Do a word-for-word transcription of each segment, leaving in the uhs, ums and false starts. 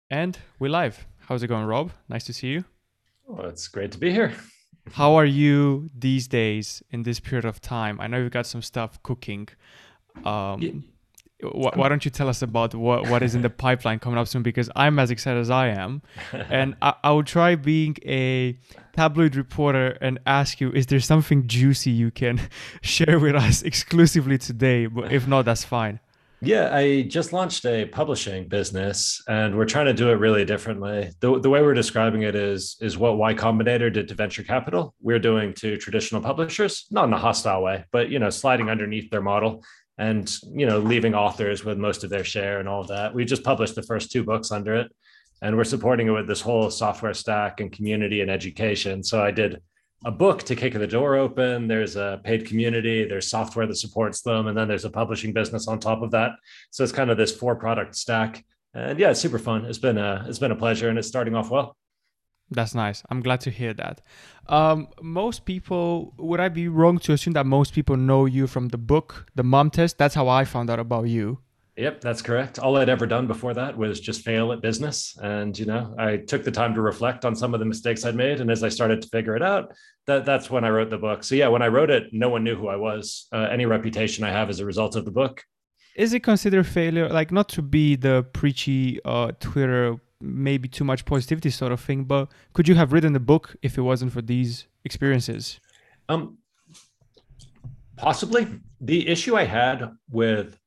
And we're live. How's it going, Rob? Nice to see you. Well, it's great to be here. How are you these days in this period of time? I know you've got some stuff cooking. Y- Um, wh- why um, don't you tell us about what, what is in the pipeline coming up soon? Because I'm as excited as I am. And I, I will try being a tabloid reporter and ask you, is there something juicy you can share with us exclusively today? But if not, that's fine. yeah, I just launched a publishing business and we're trying to do it really differently. The, the way we're describing it is, is what Y Combinator did to venture capital. We're doing to traditional publishers, not in a hostile way, but, you know, sliding underneath their model and, you know, leaving authors with most of their share and all of that. We just published the first two books under it and we're supporting it with this whole software stack and community and education. So I did a book to kick the door open. There's a paid community, there's software that supports them, and then there's a publishing business on top of that. So it's kind of this four product stack. And yeah, it's super fun. It's been a it's been a pleasure and it's starting off well. That's nice. I'm glad to hear that. Um, most people, would I be wrong to assume that most people know you from the book, The Mom Test? That's how I found out about you. Yep, that's correct. All I'd ever done before that was just fail at business. And, you know, I took the time to reflect on some of the mistakes I'd made. And as I started to figure it out, that, that's when I wrote the book. So, yeah, when I wrote it, no one knew who I was. Uh, any reputation I have as a result of the book. Is it considered failure? Like, not to be the preachy uh, Twitter, maybe too much positivity sort of thing, but could you have written the book if it wasn't for these experiences? Um, Possibly. The issue I had with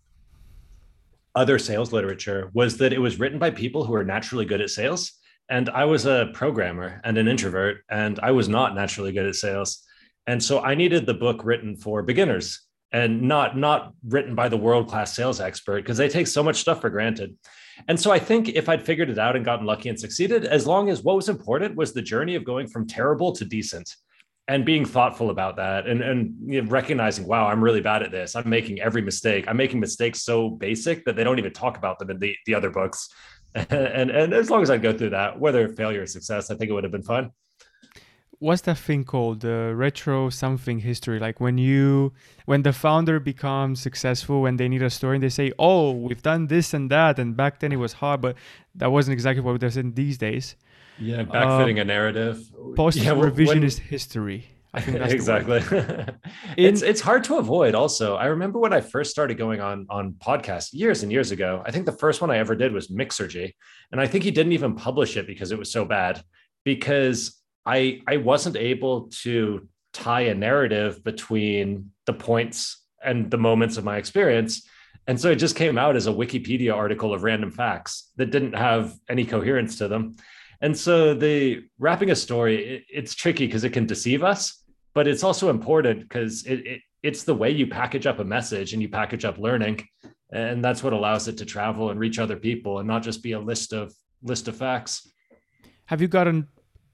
other sales literature was that it was written by people who are naturally good at sales. And I was a programmer and an introvert, and I was not naturally good at sales. And so I needed the book written for beginners and not not written by the world-class sales expert because they take so much stuff for granted. And so I think if I'd figured it out and gotten lucky and succeeded, as long as what was important was the journey of going from terrible to decent and being thoughtful about that and, and you know, recognizing, wow, I'm really bad at this. I'm making every mistake. I'm making mistakes so basic that they don't even talk about them in the, the other books. And, and as long as I go through that, whether failure or success, I think it would have been fun. What's that thing called? The retro something history. Like when you, when the founder becomes successful, when they need a story and they say, oh, we've done this and that. And back then it was hard, but that wasn't exactly what they're saying these days. Yeah, backfitting Um, a narrative. Post Yeah, when revisionist history. I think that's the word. exactly. it's In it's hard to avoid also. I remember when I first started going on on podcasts years and years ago. I think the first one I ever did was Mixergy, and I think he didn't even publish it because it was so bad because I I wasn't able to tie a narrative between the points and the moments of my experience. And so it just came out as a Wikipedia article of random facts that didn't have any coherence to them. And so the wrapping a story, it, it's tricky because it can deceive us, but it's also important because it, it it's the way you package up a message and you package up learning, and that's what allows it to travel and reach other people and not just be a list of list of facts. have you gotten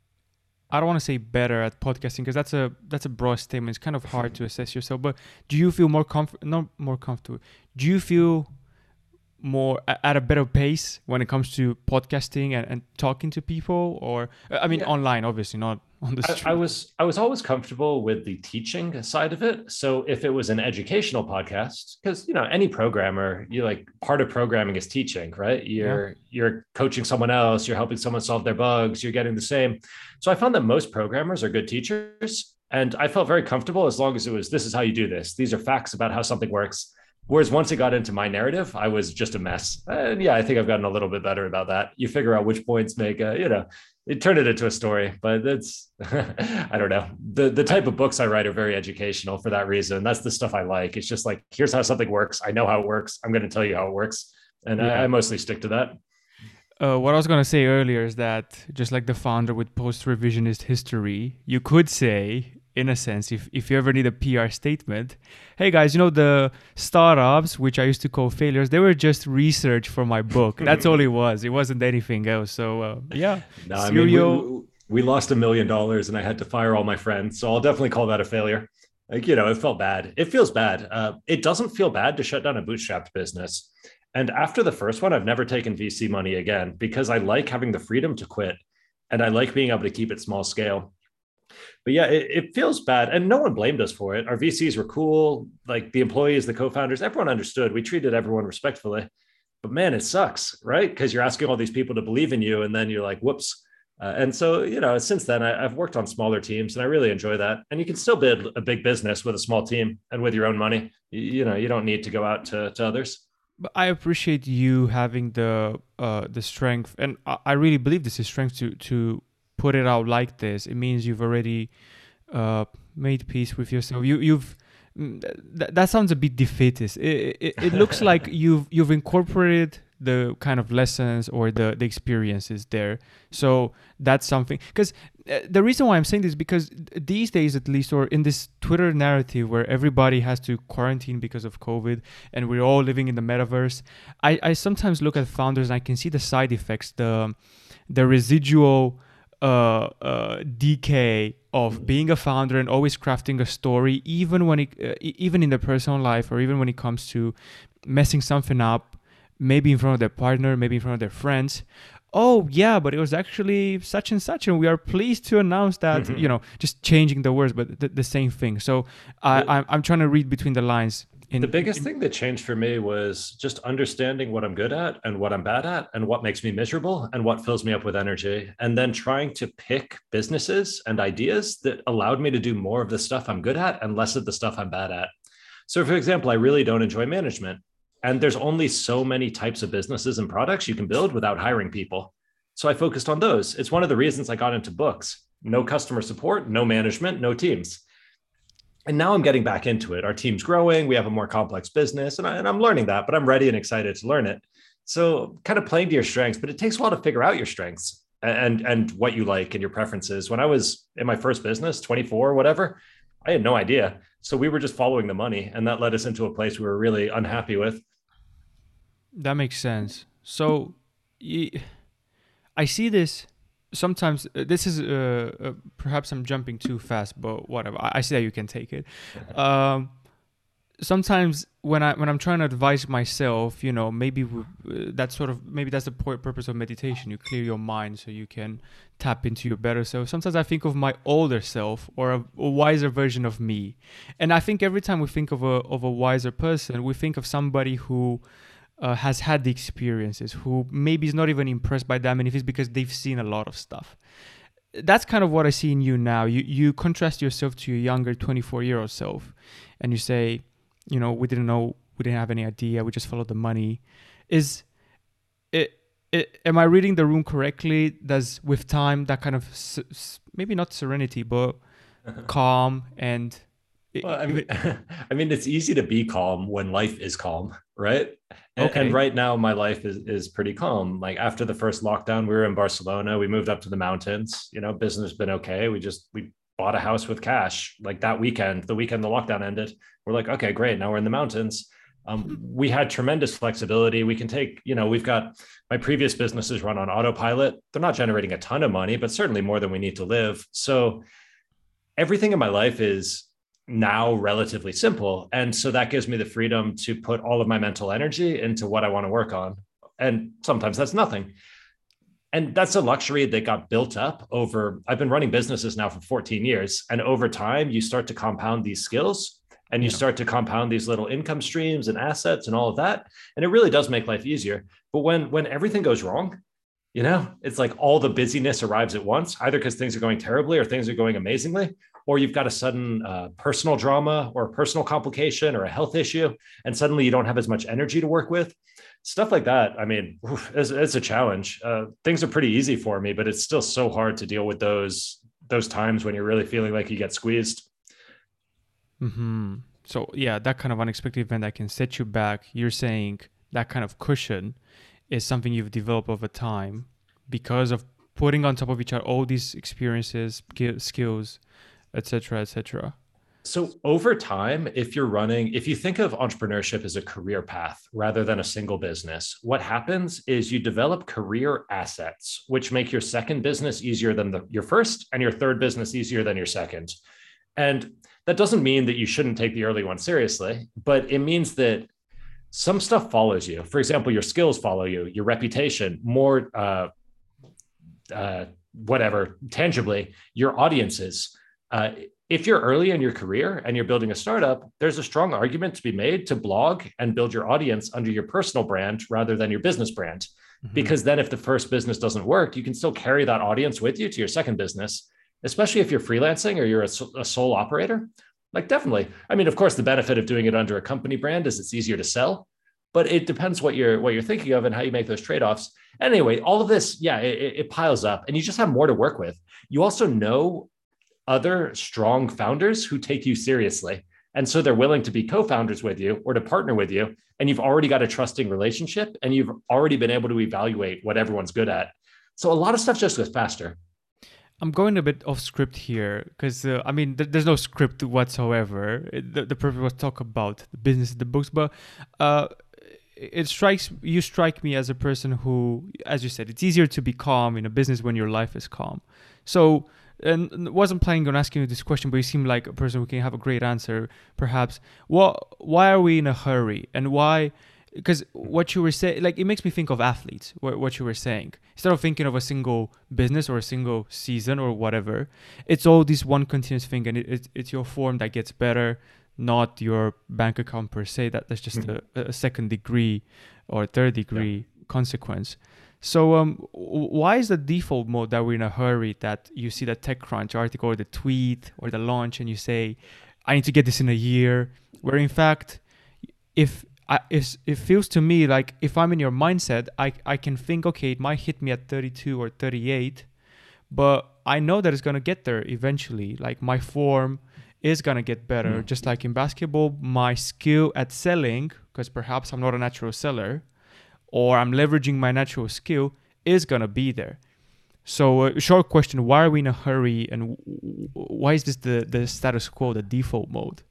I don't want to say better at podcasting because that's a that's a broad statement. It's kind of hard to assess yourself. But do you feel more comfort? Not more comfortable. Do you feel more a- at a better pace when it comes to podcasting and, and talking to people? Or I mean, Yeah, online, obviously, not on the I, I street. was I was always comfortable with the teaching side of it. So if it was an educational podcast, because you know any programmer, you like part of programming is teaching, right? Yeah. You're you're coaching someone else, you're helping someone solve their bugs, you're getting the same. So I found that most programmers are good teachers, and I felt very comfortable as long as it was this is how you do this. These are facts about how something works. Whereas once it got into my narrative, I was just a mess. And yeah, I think I've gotten a little bit better about that. You figure out which points make a, you know, it turned it into a story, but that's I don't know. The the I, type of books I write are very educational for that reason. That's the stuff I like. It's just like, here's how something works. I know how it works. I'm going to tell you how it works. And I, yeah. I mostly stick to that. Uh, what I was gonna say earlier is that just like the founder with post-revisionist history, you could say, in a sense, if if you ever need a P R statement, hey guys, you know the startups which I used to call failures, they were just research for my book. That's all it was. It wasn't anything else. So uh, yeah, No, I mean, serial. we, we lost a million dollars and I had to fire all my friends. So I'll definitely call that a failure. Like, you know, it felt bad. It feels bad. Uh, it doesn't feel bad to shut down a bootstrapped business. And after the first one, I've never taken V C money again because I like having the freedom to quit and I like being able to keep it small scale. But yeah, it, it feels bad. And no one blamed us for it. Our V Cs were cool. Like the employees, the co founders, everyone understood. We treated everyone respectfully. but man, it sucks, right? Because you're asking all these people to believe in you, and then you're like, whoops. Uh, and so, you know, since then, I, I've worked on smaller teams, and I really enjoy that. And you can still build a big business with a small team and with your own money. You, you know, you don't need to go out to, to others. But I appreciate you having the uh, the strength, and I, I really believe this is strength to to put it out like this. It means you've already uh, made peace with yourself. You you've mm, th- that sounds a bit defeatist. It, it, it looks like you've you've incorporated the kind of lessons or the the experiences there. So that's something. Because the reason why I'm saying this is because these days, at least, or in this Twitter narrative where everybody has to quarantine because of COVID and we're all living in the metaverse, I, I sometimes look at founders and I can see the side effects, the the residual uh, uh, decay of being a founder and always crafting a story, even when it, uh, e- even in their personal life, or even when it comes to messing something up, maybe in front of their partner, maybe in front of their friends. Oh yeah, but it was actually such and such, and we are pleased to announce that. Mm-hmm. You know, just changing the words, but the, the same thing. So I, I'm I'm trying to read between the lines. In, The biggest in, thing that changed for me was just understanding what I'm good at and what I'm bad at and what makes me miserable and what fills me up with energy. And then trying to pick businesses and ideas that allowed me to do more of the stuff I'm good at and less of the stuff I'm bad at. So, for example, I really don't enjoy management. And there's only so many types of businesses and products you can build without hiring people. So I focused on those. It's one of the reasons I got into books. No customer support, no management, no teams. And now I'm getting back into it. Our team's growing. We have a more complex business, and, I, and I'm learning that, but I'm ready and excited to learn it. So kind of playing to your strengths, but it takes a while to figure out your strengths and, and what you like and your preferences. When I was in my first business, twenty-four or whatever, I had no idea. So we were just following the money, and that led us into a place we were really unhappy with. that makes sense. So y- I see this sometimes. Uh, this is uh, uh, perhaps I'm jumping too fast, but whatever. I, I see that you can take it. Um, sometimes when I when I'm trying to advise myself, you know, maybe w- uh, that's sort of maybe that's the po- purpose of meditation. You clear your mind so you can tap into your better self. Sometimes I think of my older self or a, a wiser version of me, and I think every time we think of a of a wiser person, we think of somebody who uh, has had the experiences, who maybe is not even impressed by them, and if it's because they've seen a lot of stuff. That's kind of what I see in you now. You you contrast yourself to your younger twenty-four year old self, and you say, you know, we didn't know, we didn't have any idea, we just followed the money. Is it, it am I reading the room correctly? Does with time that kind of s- s- maybe not serenity, but calm and Well, I mean, it, I mean, it's easy to be calm when life is calm, right? And, and okay, right now, my life is is pretty calm. Like after the first lockdown, we were in Barcelona. We moved up to the mountains. You know, business has been okay. We just we bought a house with cash. Like that weekend, the weekend the lockdown ended, we're like, okay, great. Now we're in the mountains. Um, we had tremendous flexibility. We can take, you know, we've got my previous businesses run on autopilot. They're not generating a ton of money, but certainly more than we need to live. So everything in my life is now relatively simple. And so that gives me the freedom to put all of my mental energy into what I want to work on. And sometimes that's nothing. And that's a luxury that got built up over, I've been running businesses now for fourteen years. And over time, you start to compound these skills and you yeah. start to compound these little income streams and assets and all of that. And it really does make life easier. But when, when everything goes wrong, you know, it's like all the busyness arrives at once, either because things are going terribly or things are going amazingly, or you've got a sudden uh, personal drama or a personal complication or a health issue, and suddenly you don't have as much energy to work with. Stuff like that. I mean, oof, it's, it's a challenge. Uh, things are pretty easy for me, but it's still so hard to deal with those those times when you're really feeling like you get squeezed. Hmm. So yeah, that kind of unexpected event that can set you back. You're saying that kind of cushion is something you've developed over time because of putting on top of each other all these experiences, ski- skills, et cetera, et cetera. So over time, if you're running, if you think of entrepreneurship as a career path rather than a single business, what happens is you develop career assets, which make your second business easier than the, your first and your third business easier than your second. And that doesn't mean that you shouldn't take the early one seriously, but it means that some stuff follows you. For example, your skills follow you, your reputation, more, uh, uh, whatever, tangibly, your audiences. Uh, if you're early in your career and you're building a startup, there's a strong argument to be made to blog and build your audience under your personal brand rather than your business brand. Mm-hmm. Because then if the first business doesn't work, you can still carry that audience with you to your second business, especially if you're freelancing or you're a, a sole operator. Like definitely. I mean, of course, the benefit of doing it under a company brand is it's easier to sell, but it depends what you're what you're thinking of and how you make those trade-offs. Anyway, all of this, yeah, it, it piles up and you just have more to work with. You also know other strong founders who take you seriously. And so they're willing to be co-founders with you or to partner with you. And you've already got a trusting relationship and you've already been able to evaluate what everyone's good at. So a lot of stuff just goes faster. I'm going a bit off script here because, uh, I mean, th- there's no script whatsoever. It, the, the purpose was talk about the business, the books, but uh, it strikes, you strike me as a person who, as you said, it's easier to be calm in a business when your life is calm. So, and wasn't planning on asking you this question, but you seem like a person who can have a great answer, perhaps. What? Why are we in a hurry? And why? Because what you were saying, like, it makes me think of athletes, what, what you were saying. Instead of thinking of a single business or a single season or whatever, it's all this one continuous thing, and it, it, it's your form that gets better, not your bank account per se. That, that's just mm-hmm. a, a second degree or third degree yeah. consequence. So um, why is the default mode that we're in a hurry, that you see the TechCrunch article or the tweet or the launch and you say, I need to get this in a year, where in fact, if I, if, it feels to me like if I'm in your mindset, I, I can think, okay, it might hit me at thirty-two or thirty-eight, but I know that it's going to get there eventually. Like my form is going to get better. Mm. Just like in basketball, my skill at selling, because perhaps I'm not a natural seller, or I'm leveraging my natural skill, is going to be there. So uh, short question, why are we in a hurry, and why is this the, the status quo, the default mode?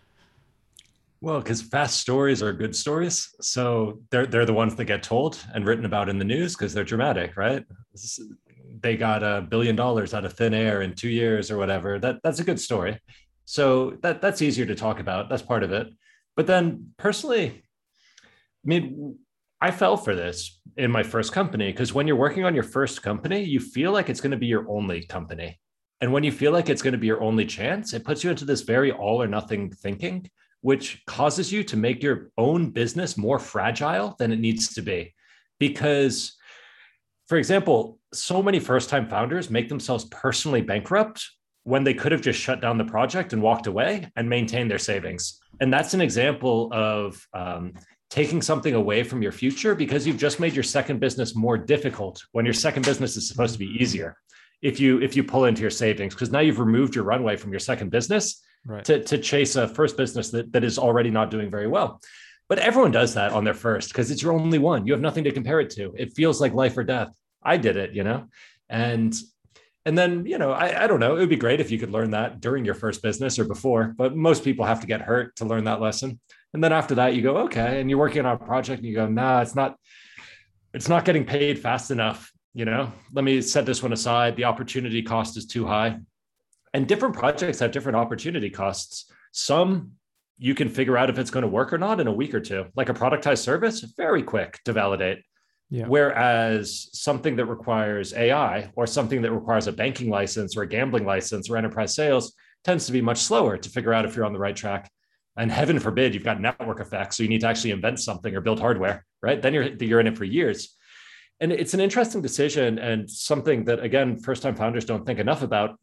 Well, because fast stories are good stories. So they're, they're the ones that get told and written about in the news because they're dramatic, right? They got a billion dollars out of thin air in two years or whatever. That, that's a good story. So that, that's easier to talk about. That's part of it. But then personally, I mean, I fell for this in my first company because when you're working on your first company, you feel like it's going to be your only company. And when you feel like it's going to be your only chance, it puts you into this very all or nothing thinking, which causes you to make your own business more fragile than it needs to be. Because, for example, so many first-time founders make themselves personally bankrupt when they could have just shut down the project and walked away and maintained their savings. And that's an example of um, taking something away from your future because you've just made your second business more difficult when your second business is supposed to be easier. If you if you pull into your savings, because now you've removed your runway from your second business right. to, to chase a first business that, that is already not doing very well. But everyone does that on their first because it's your only one. You have nothing to compare it to. It feels like life or death. I did it, you know, and and then, you know, I, I don't know. It would be great if you could learn that during your first business or before, but most people have to get hurt to learn that lesson. And then after that, you go, okay, and you're working on a project and you go, nah, it's not, it's not getting paid fast enough. You know, let me set this one aside. The opportunity cost is too high. And different projects have different opportunity costs. Some you can figure out if it's going to work or not in a week or two. Like a productized service, very quick to validate. Yeah. Whereas something that requires A I or something that requires a banking license or a gambling license or enterprise sales tends to be much slower to figure out if you're on the right track. And heaven forbid, you've got network effects. So you need to actually invent something or build hardware, right? Then you're, you're in it for years. And it's an interesting decision, and something that, again, first-time founders don't think enough about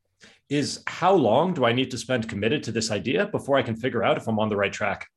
is how long do I need to spend committed to this idea before I can figure out if I'm on the right track?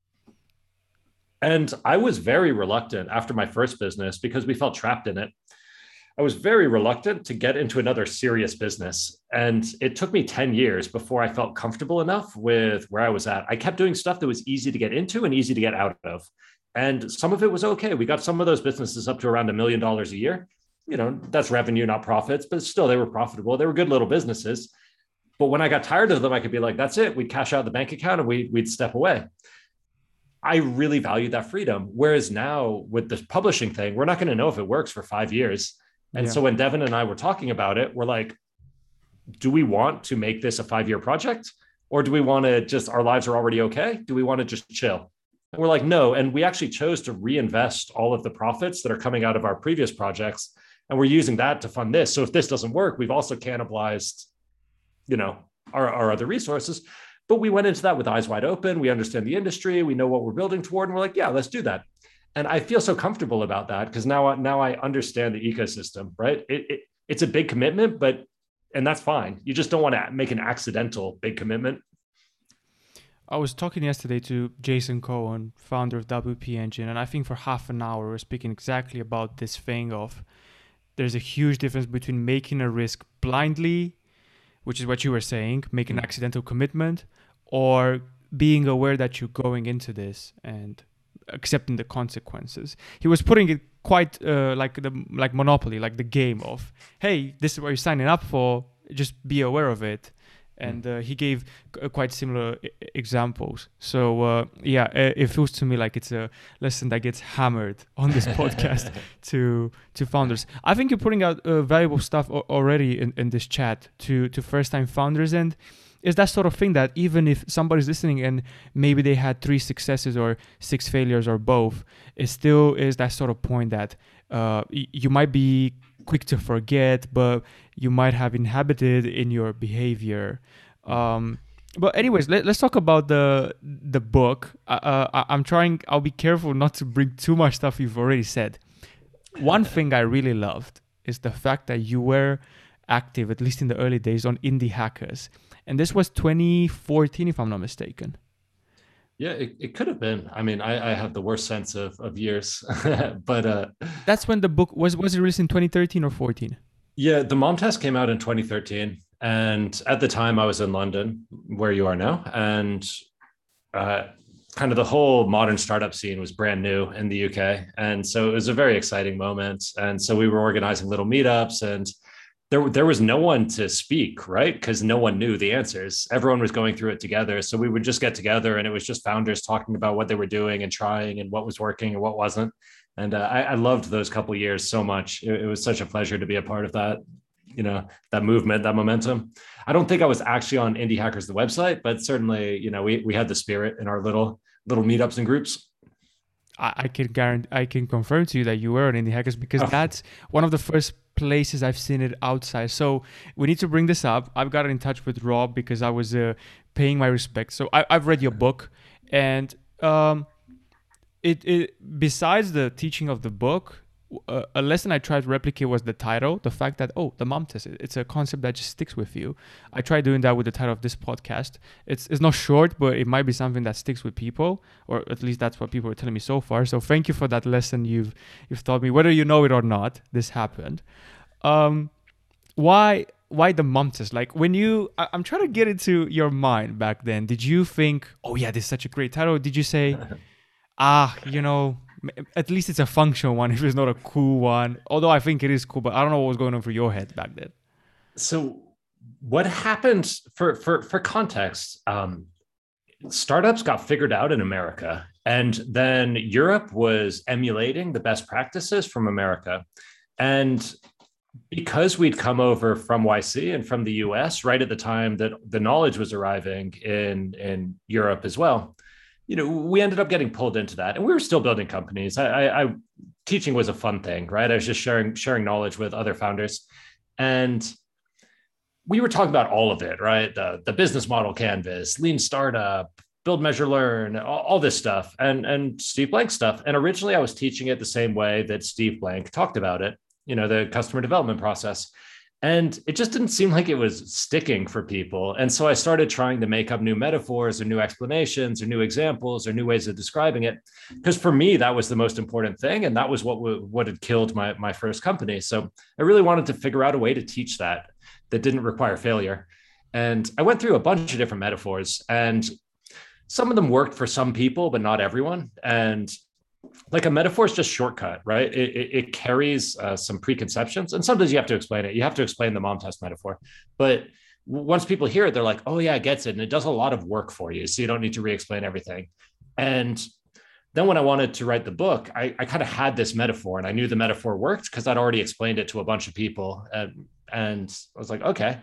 And I was very reluctant after my first business because we felt trapped in it. I was very reluctant to get into another serious business. And it took me ten years before I felt comfortable enough with where I was at. I kept doing stuff that was easy to get into and easy to get out of. And some of it was okay. We got some of those businesses up to around a million dollars a year. You know, that's revenue, not profits, but still they were profitable. They were good little businesses. But when I got tired of them, I could be like, that's it. We'd cash out the bank account and we, we'd step away. I really valued that freedom. Whereas now with the publishing thing, we're not going to know if it works for five years. And yeah. So when Devin and I were talking about it, we're like, do we want to make this a five-year project? Or do we want to just, our lives are already okay? Do we want to just chill? And we're like, no. And we actually chose to reinvest all of the profits that are coming out of our previous projects. And we're using that to fund this. So if this doesn't work, we've also cannibalized, you know, our, our other resources. But we went into that with eyes wide open. We understand the industry. We know what we're building toward. And we're like, yeah, let's do that. And I feel so comfortable about that because now, now I understand the ecosystem, right? It, it, it's a big commitment, but, and that's fine. You just don't want to make an accidental big commitment. I was talking yesterday to Jason Cohen, founder of W P Engine, and I think for half an hour we were speaking exactly about this thing of there's a huge difference between making a risk blindly, which is what you were saying, make an accidental commitment, or being aware that you're going into this and accepting the consequences. He was putting it quite uh, like the like Monopoly, like the game of, hey, this is what you're signing up for, just be aware of it. And uh, he gave uh, quite similar I- examples. So uh, yeah, it, it feels to me like it's a lesson that gets hammered on this podcast to to founders. I think you're putting out uh, valuable stuff o- already in, in this chat to to first time founders, and is that sort of thing that even if somebody's listening and maybe they had three successes or six failures or both, it still is that sort of point that uh, y- you might be quick to forget, but you might have inhabited in your behavior. Um, but anyways, let, let's talk about the the book. Uh, I, I'm trying. I'll be careful not to bring too much stuff you've already said. One thing I really loved is the fact that you were active, at least in the early days, on Indie Hackers, and this was twenty fourteen, if I'm not mistaken. Yeah, it, it could have been. I mean, I, I have the worst sense of, of years, but uh, That's when the book was was it released in twenty thirteen or fourteen? yeah, the mom test came out in twenty thirteen. And at the time I was in London, where you are now. And uh, kind of the whole modern startup scene was brand new in the U K. And so it was a very exciting moment. And so we were organizing little meetups, and there, there was no one to speak, right? Because no one knew the answers. Everyone was going through it together. So we would just get together, and it was just founders talking about what they were doing and trying and what was working and what wasn't. And uh, I, I loved those couple of years so much. It, it was such a pleasure to be a part of that, you know, that movement, that momentum. I don't think I was actually on Indie Hackers, the website, but certainly, you know, we, we had the spirit in our little, little meetups and groups. I, I can guarantee, I can confirm to you that you were on Indie Hackers because Oh. that's one of the first places I've seen it outside. So we need to bring this up. I've got in touch with Rob because I was uh, paying my respects. So I, I've read your book, and um, it, it besides the teaching of the book, uh, a lesson I tried to replicate was the title, the fact that, oh, the mom test, it's a concept that just sticks with you. I tried doing that with the title of this podcast. It's it's not short, but it might be something that sticks with people, or at least that's what people are telling me so far. So thank you for that lesson you've you've taught me, whether you know it or not. This happened. Um, why why the mom test? Like when you, I, I'm trying to get into your mind back then. Did you think, oh yeah, this is such a great title? Or did you say, ah, you know, at least it's a functional one if it's not a cool one? Although I think it is cool, but I don't know what was going on through your head back then. So what happened for, for, for context, um, startups got figured out in America, and then Europe was emulating the best practices from America. And because we'd come over from Y C and from the U S right at the time that the knowledge was arriving in, in Europe as well, you know, we ended up getting pulled into that, and we were still building companies. I, I, I teaching was a fun thing, right? I was just sharing, sharing knowledge with other founders, and we were talking about all of it, right? The, the business model canvas, lean startup, build, measure, learn, all, all this stuff, and, and Steve Blank stuff. And originally I was teaching it the same way that Steve Blank talked about it, you know, the customer development process. And it just didn't seem like it was sticking for people. And so I started trying to make up new metaphors or new explanations or new examples or new ways of describing it. Because for me, that was the most important thing. And that was what, what had killed my, my first company. So I really wanted to figure out a way to teach that that didn't require failure. And I went through a bunch of different metaphors, and some of them worked for some people, but not everyone. And like a metaphor is just shortcut, right? It, it, it carries uh, some preconceptions, and sometimes you have to explain it. You have to explain the mom test metaphor, but once people hear it, they're like, oh yeah, it gets it. And it does a lot of work for you. So you don't need to re-explain everything. And then when I wanted to write the book, I, I kind of had this metaphor, and I knew the metaphor worked because I'd already explained it to a bunch of people. And, and I was like, okay.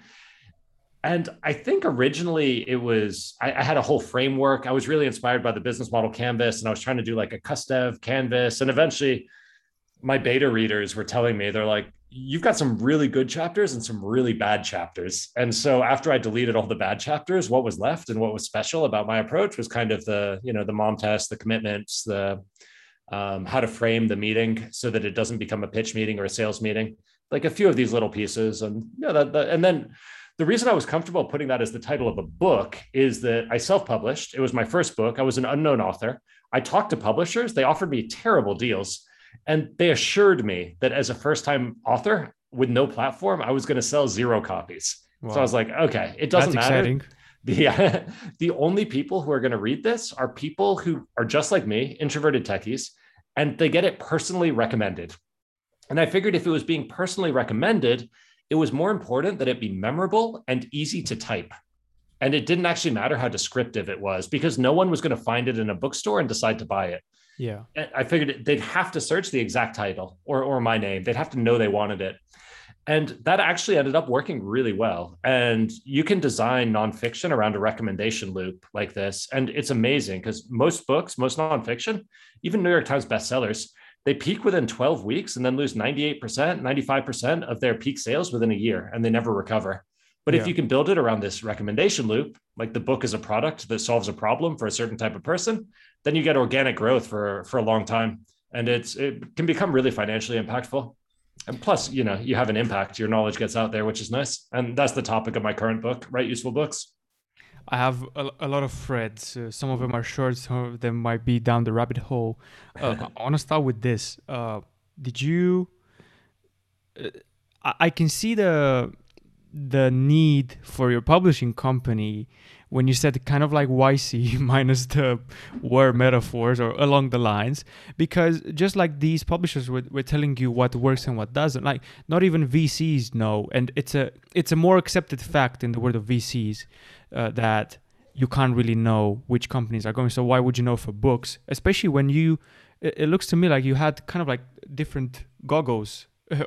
And I think originally it was, I, I had a whole framework. I was really inspired by the business model canvas, and I was trying to do like a Custev canvas. And eventually my beta readers were telling me, they're like, you've got some really good chapters and some really bad chapters. And so after I deleted all the bad chapters, what was left and what was special about my approach was kind of the, you know, the mom test, the commitments, the um, how to frame the meeting so that it doesn't become a pitch meeting or a sales meeting, like a few of these little pieces. And yeah, you know, that, that, and then the reason I was comfortable putting that as the title of a book is that I self-published. It was my first book. I was an unknown author. I talked to publishers. They offered me terrible deals. And they assured me that as a first-time author with no platform, I was going to sell zero copies. Wow. So I was like, okay, it doesn't That's matter. Exciting. The, uh, the only people who are going to read this are people who are just like me, introverted techies, and they get it personally recommended. And I figured if it was being personally recommended, it was more important that it be memorable and easy to type. And it didn't actually matter how descriptive it was, because no one was going to find it in a bookstore and decide to buy it. Yeah. I figured they'd have to search the exact title or, or my name. They'd have to know they wanted it. And that actually ended up working really well. And you can design nonfiction around a recommendation loop like this. And it's amazing because most books, most nonfiction, even New York Times bestsellers, they peak within twelve weeks and then lose ninety-eight percent, ninety-five percent of their peak sales within a year, and they never recover. But yeah. if you can build it around this recommendation loop, like the book is a product that solves a problem for a certain type of person, then you get organic growth for, for a long time. And it's it can become really financially impactful. And plus, you know, you have an impact, your knowledge gets out there, which is nice. And that's the topic of my current book, Write Useful Books. I have a, a lot of threads. Uh, some of them are short, some of them might be down the rabbit hole. Uh, I want to start with this. Uh, did you... Uh, I, I can see the the need for your publishing company when you said kind of like Y C minus the word metaphors or along the lines, because just like these publishers were, were telling you what works and what doesn't, like not even V Cs know. And it's a it's a more accepted fact in the world of V Cs uh, that you can't really know which companies are going. So why would you know for books, especially when you, it, it looks to me like you had kind of like different goggles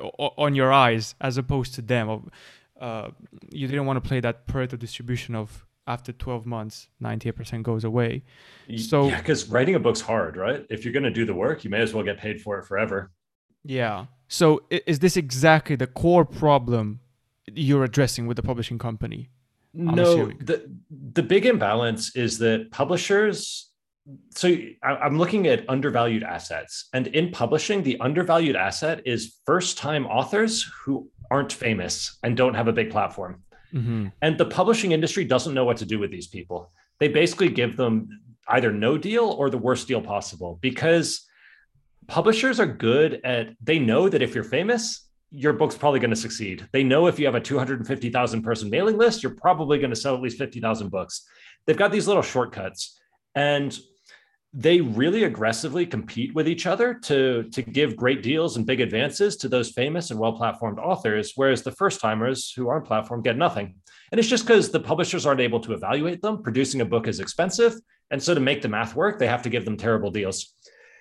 on your eyes as opposed to them. Uh, you didn't want to play that Pareto distribution of after twelve months, ninety-eight percent goes away. So yeah, because writing a book's hard, right? If you're going to do the work, you may as well get paid for it forever. Yeah. So is this exactly the core problem you're addressing with the publishing company? I'm no, assuming. the the big imbalance is that publishers. So I'm looking at undervalued assets, and in publishing, the undervalued asset is first-time authors who aren't famous and don't have a big platform. Mm-hmm. And the publishing industry doesn't know what to do with these people. They basically give them either no deal or the worst deal possible, because publishers are good at, they know that if you're famous, your book's probably going to succeed. They know if you have a two hundred fifty thousand person mailing list, you're probably going to sell at least fifty thousand books. They've got these little shortcuts, and they really aggressively compete with each other to, to give great deals and big advances to those famous and well-platformed authors, whereas the first-timers who aren't platformed get nothing. And it's just because the publishers aren't able to evaluate them. Producing a book is expensive. And so to make the math work, they have to give them terrible deals.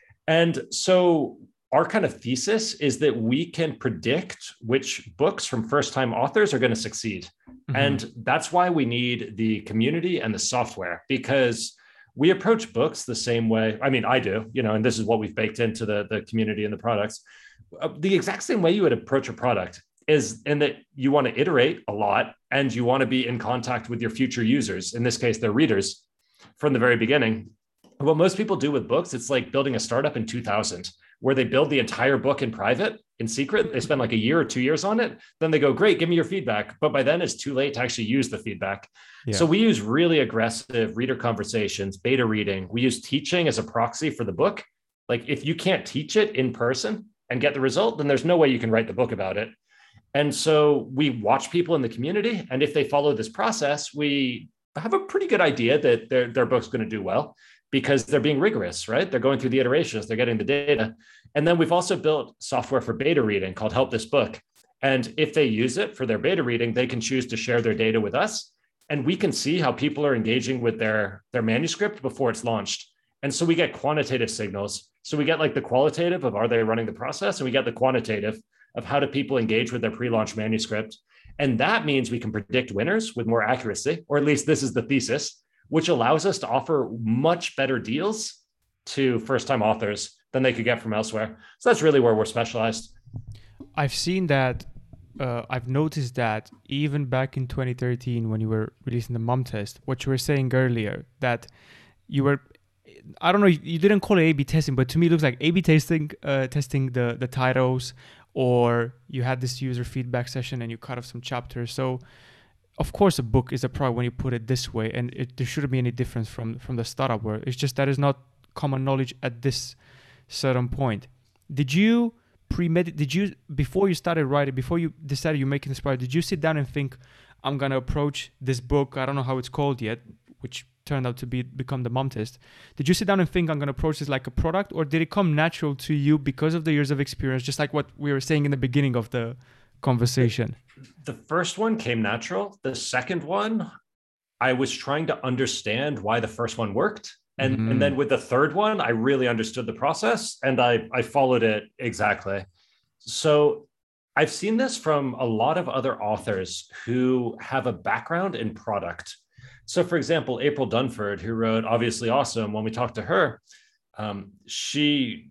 And so our kind of thesis is that we can predict which books from first-time authors are going to succeed. Mm-hmm. And that's why we need the community and the software, because we approach books the same way. I mean, I do, you know, and this is what we've baked into the, the community and the products. The exact same way you would approach a product is in that you want to iterate a lot and you want to be in contact with your future users. In this case, their readers from the very beginning. What most people do with books, it's like building a startup in two thousand, where they build the entire book in private, in secret. They spend like a year or two years on it. Then they go, great, give me your feedback. But by then it's too late to actually use the feedback. Yeah. So we use really aggressive reader conversations, beta reading. We use teaching as a proxy for the book. Like if you can't teach it in person and get the result, then there's no way you can write the book about it. And so we watch people in the community. And if they follow this process, we have a pretty good idea that their, their book's going to do well, because they're being rigorous, right? They're going through the iterations, they're getting the data. And then we've also built software for beta reading called Help This Book. And if they use it for their beta reading, they can choose to share their data with us. And we can see how people are engaging with their, their manuscript before it's launched. And so we get quantitative signals. So we get like the qualitative of, are they running the process? And we get the quantitative of how do people engage with their pre-launch manuscript. And that means we can predict winners with more accuracy, or at least this is the thesis, which allows us to offer much better deals to first-time authors than they could get from elsewhere. So that's really where we're specialized. I've seen that. Uh, I've noticed that even back in twenty thirteen, when you were releasing the mom test, what you were saying earlier, that you were, I don't know, you didn't call it A B testing, but to me it looks like A B testing, uh, testing the, the titles, or you had this user feedback session and you cut off some chapters. So of course a book is a product when you put it this way, and it, there shouldn't be any difference from, from the startup world. It's just that is not common knowledge at this certain point. Did you premedit did you before you started writing, before you decided you're making this product, did you sit down and think, I'm gonna approach this book, I don't know how it's called yet, which turned out to be become the mom test? Did you sit down and think, I'm gonna approach this like a product, or did it come natural to you because of the years of experience, just like what we were saying in the beginning of the conversation? The first one came natural. The second one, I was trying to understand why the first one worked. And, mm-hmm. and then with the third one, I really understood the process and I, I followed it exactly. So I've seen this from a lot of other authors who have a background in product. So for example, April Dunford, who wrote Obviously Awesome, when we talked to her, um, she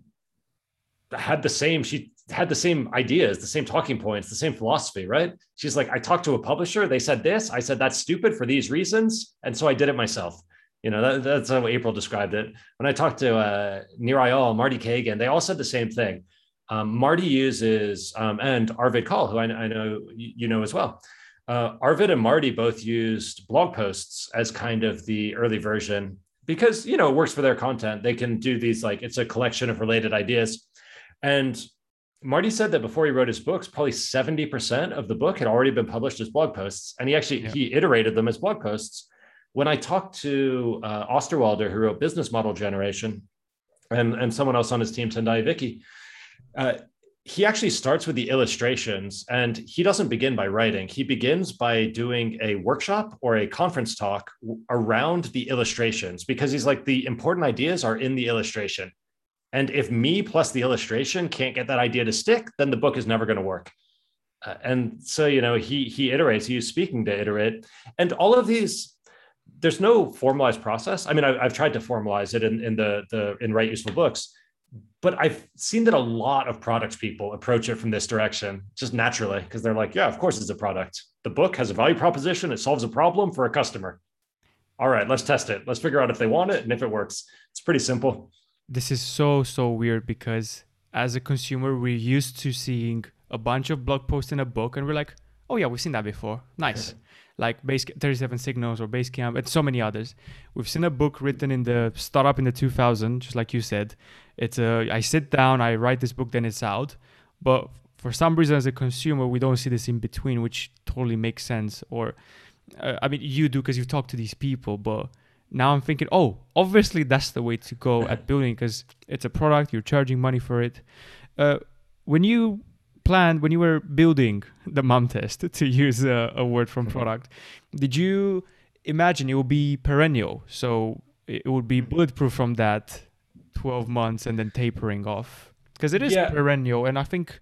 had the same, she had the same ideas, the same talking points, the same philosophy, right? She's like, I talked to a publisher, they said this, I said, that's stupid for these reasons. And so I did it myself. You know, that, that's how April described it. When I talked to uh, Nir Eyal, Marty Kagan, they all said the same thing. Um, Marty uses, um, and Arvid Kahl, who I, I know you know as well. Uh, Arvid and Marty both used blog posts as kind of the early version because, you know, it works for their content. They can do these, like, it's a collection of related ideas. And Marty said that before he wrote his books, probably seventy percent of the book had already been published as blog posts. And he actually, yeah. he iterated them as blog posts. When I talked to uh, Osterwalder, who wrote Business Model Generation, and, and someone else on his team, Tendai Vicky, uh, he actually starts with the illustrations, and he doesn't begin by writing. He begins by doing a workshop or a conference talk around the illustrations, because he's like, the important ideas are in the illustration. And if me plus the illustration can't get that idea to stick, then the book is never going to work. Uh, and so, you know, he he iterates, he used speaking to iterate. And all of these, there's no formalized process. I mean, I, I've tried to formalize it in, in the, the in Write Useful Books, but I've seen that a lot of product people approach it from this direction, just naturally, because they're like, yeah, of course it's a product. The book has a value proposition. It solves a problem for a customer. All right, let's test it. Let's figure out if they want it and if it works. It's pretty simple. This is so, so weird, because as a consumer, we're used to seeing a bunch of blog posts in a book and we're like, oh yeah, we've seen that before. Nice. Like Base thirty-seven Signals or Basecamp and so many others. We've seen a book written in the startup in the two thousands, just like you said. It's a, I sit down, I write this book, then it's out. But for some reason, as a consumer, we don't see this in between, which totally makes sense. Or, uh, I mean, you do because you talk to these people, but now I'm thinking, oh, obviously that's the way to go at building, because it's a product, you're charging money for it. Uh, when you planned, when you were building the mom test, to use a, a word from product, did you imagine it will be perennial? So it would be bulletproof from that twelve months and then tapering off? Because it is yeah. perennial. And I think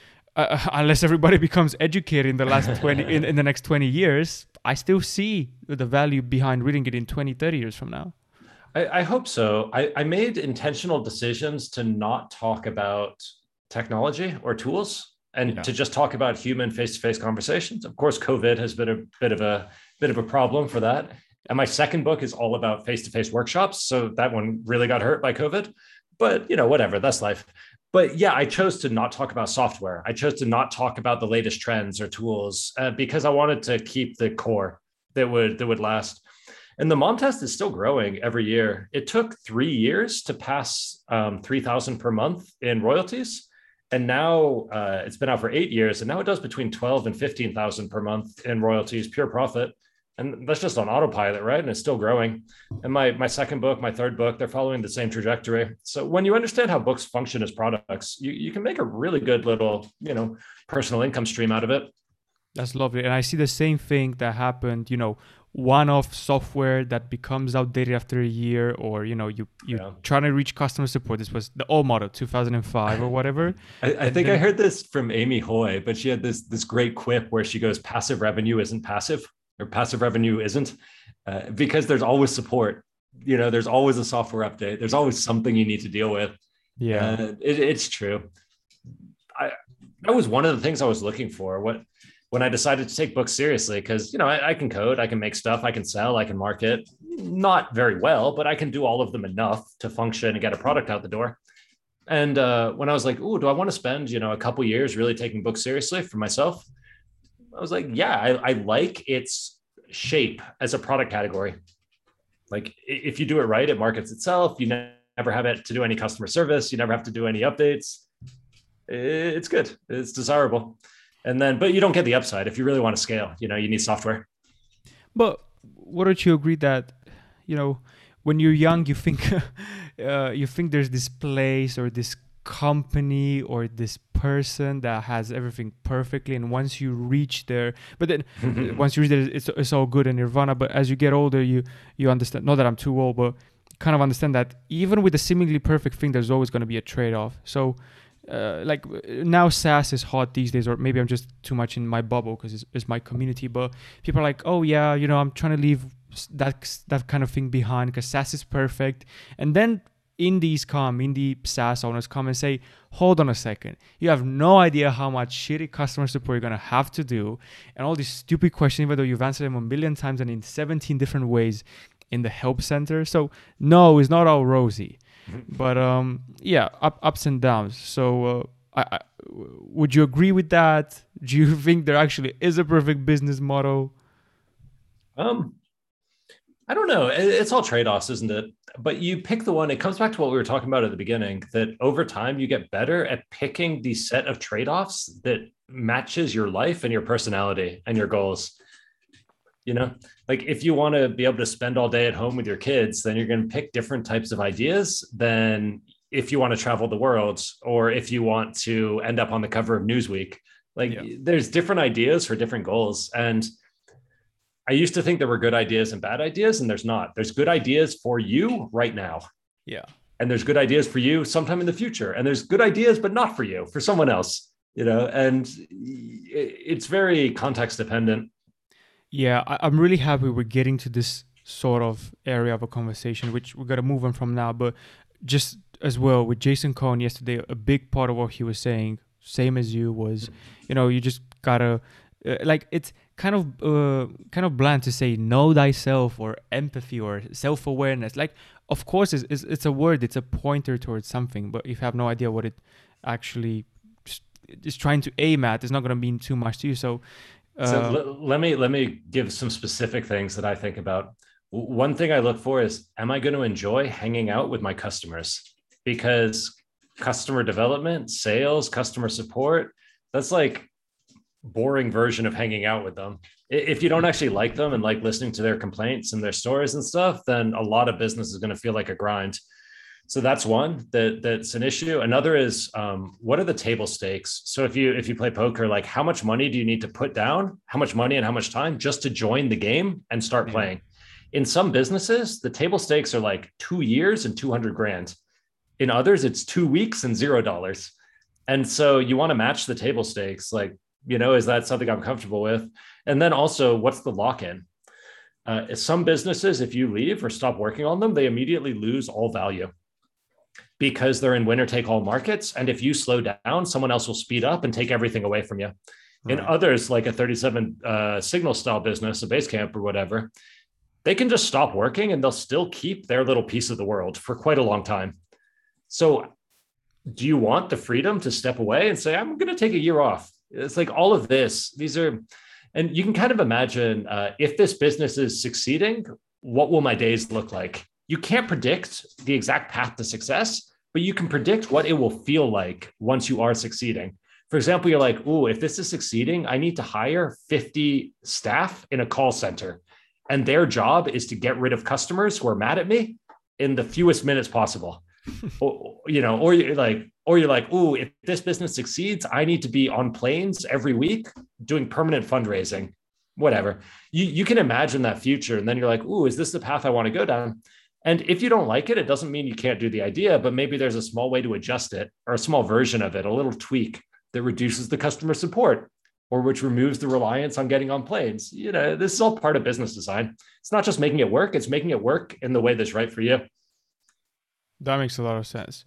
uh, unless everybody becomes educated in the last twenty, in, in the next twenty years, I still see the value behind reading it in twenty, thirty years from now. I, I hope so. I, I made intentional decisions to not talk about technology or tools, and yeah. to just talk about human face-to-face conversations. Of course, COVID has been a bit of a bit of a problem for that. And my second book is all about face-to-face workshops. So that one really got hurt by COVID, but you know, whatever, that's life. But yeah, I chose to not talk about software. I chose to not talk about the latest trends or tools uh, because I wanted to keep the core that would that would last. And the mom test is still growing every year. It took three years to pass um, three thousand per month in royalties. And now uh, it's been out for eight years, and now it does between twelve and fifteen thousand per month in royalties, pure profit. And that's just on autopilot, right? And it's still growing. And my my second book, my third book, they're following the same trajectory. So when you understand how books function as products, you, you can make a really good little, you know, personal income stream out of it. That's lovely. And I see the same thing that happened, you know, one-off software that becomes outdated after a year, or, you know, you, you yeah. trying to reach customer support. This was the old model, two thousand five or whatever. I, I think then, I heard this from Amy Hoy, but she had this, this great quip where she goes, passive revenue isn't passive, or passive revenue isn't, uh, because there's always support. You know, there's always a software update. There's always something you need to deal with. Yeah. And it, it's true. I that was one of the things I was looking for. What when I decided to take books seriously, because you know I, I can code, I can make stuff, I can sell, I can market, not very well, but I can do all of them enough to function and get a product out the door. And uh, when I was like, "Oh, do I want to spend you know a couple years really taking books seriously for myself?" I was like, "Yeah, I, I like its shape as a product category. Like if you do it right, it markets itself. You never have it to do any customer service. You never have to do any updates. It's good. It's desirable. And then, but you don't get the upside if you really want to scale. You know, you need software. But wouldn't you agree that, you know, when you're young, you think uh, you think there's this place or this company or this person that has everything perfectly, and once you reach there, but then uh, once you reach there, it's it's all good and nirvana. But as you get older, you you understand. Not that I'm too old, but kind of understand that even with a seemingly perfect thing, there's always going to be a trade-off. So uh, like now SaaS is hot these days, or maybe I'm just too much in my bubble because it's, it's my community. But people are like, oh yeah, you know, I'm trying to leave that that kind of thing behind because SaaS is perfect. And then indies come, indie SaaS owners come and say, hold on a second, you have no idea how much shitty customer support you're gonna have to do, and all these stupid questions, even though you've answered them a million times and in seventeen different ways in the help center. So no, it's not all rosy. But um, yeah, up, ups and downs. So uh, I, I, would you agree with that? Do you think there actually is a perfect business model? Um, I don't know. It's all trade-offs, isn't it? But you pick the one. It comes back to what we were talking about at the beginning, that over time you get better at picking the set of trade-offs that matches your life and your personality and your goals. You know, like if you want to be able to spend all day at home with your kids, then you're going to pick different types of ideas than if you want to travel the world or if you want to end up on the cover of Newsweek. Like Yeah. there's different ideas for different goals. And I used to think there were good ideas and bad ideas, and there's not. There's good ideas for you right now. Yeah. And there's good ideas for you sometime in the future. And there's good ideas, but not for you, for someone else, you know, and it's very context dependent. Yeah, I, I'm really happy we're getting to this sort of area of a conversation, which we're gonna move on from now. But just as well with Jason Cohn yesterday, a big part of what he was saying, same as you, was, you know, you just gotta uh, like it's kind of uh, kind of bland to say know thyself or empathy or self-awareness. Like, of course, it's, it's it's a word, it's a pointer towards something, but if you have no idea what it actually just is trying to aim at, it's not gonna mean too much to you. So. So Uh, l- let me let me give some specific things that I think about. W- One thing I look for is, am I going to enjoy hanging out with my customers? Because customer development, sales, customer support, that's like boring version of hanging out with them. I- If you don't actually like them and like listening to their complaints and their stories and stuff, then a lot of business is going to feel like a grind. So that's one that that's an issue. Another is, um, what are the table stakes? So if you if you play poker, like how much money do you need to put down? How much money and how much time just to join the game and start yeah. playing? In some businesses, the table stakes are like two years and two hundred grand. In others, it's two weeks and zero dollars. And so you want to match the table stakes. Like, you know, is that something I'm comfortable with? And then also, what's the lock in? Uh, some businesses, if you leave or stop working on them, they immediately lose all value because they're in winner take all markets. And if you slow down, someone else will speed up and take everything away from you. In Right. others, like a thirty-seven uh, signal style business, a Basecamp or whatever, they can just stop working and they'll still keep their little piece of the world for quite a long time. So do you want the freedom to step away and say, I'm going to take a year off? It's like all of this, these are, and you can kind of imagine uh, if this business is succeeding, what will my days look like? You can't predict the exact path to success, but you can predict what it will feel like once you are succeeding. For example, you're like, oh, if this is succeeding, I need to hire fifty staff in a call center. And their job is to get rid of customers who are mad at me in the fewest minutes possible. Or, you know, or you're like, or you're like, oh, if this business succeeds, I need to be on planes every week doing permanent fundraising, whatever. You, you can imagine that future. And then you're like, oh, is this the path I want to go down? And if you don't like it, it doesn't mean you can't do the idea, but maybe there's a small way to adjust it or a small version of it, a little tweak that reduces the customer support or which removes the reliance on getting on planes. You know, this is all part of business design. It's not just making it work, it's making it work in the way that's right for you. That makes a lot of sense.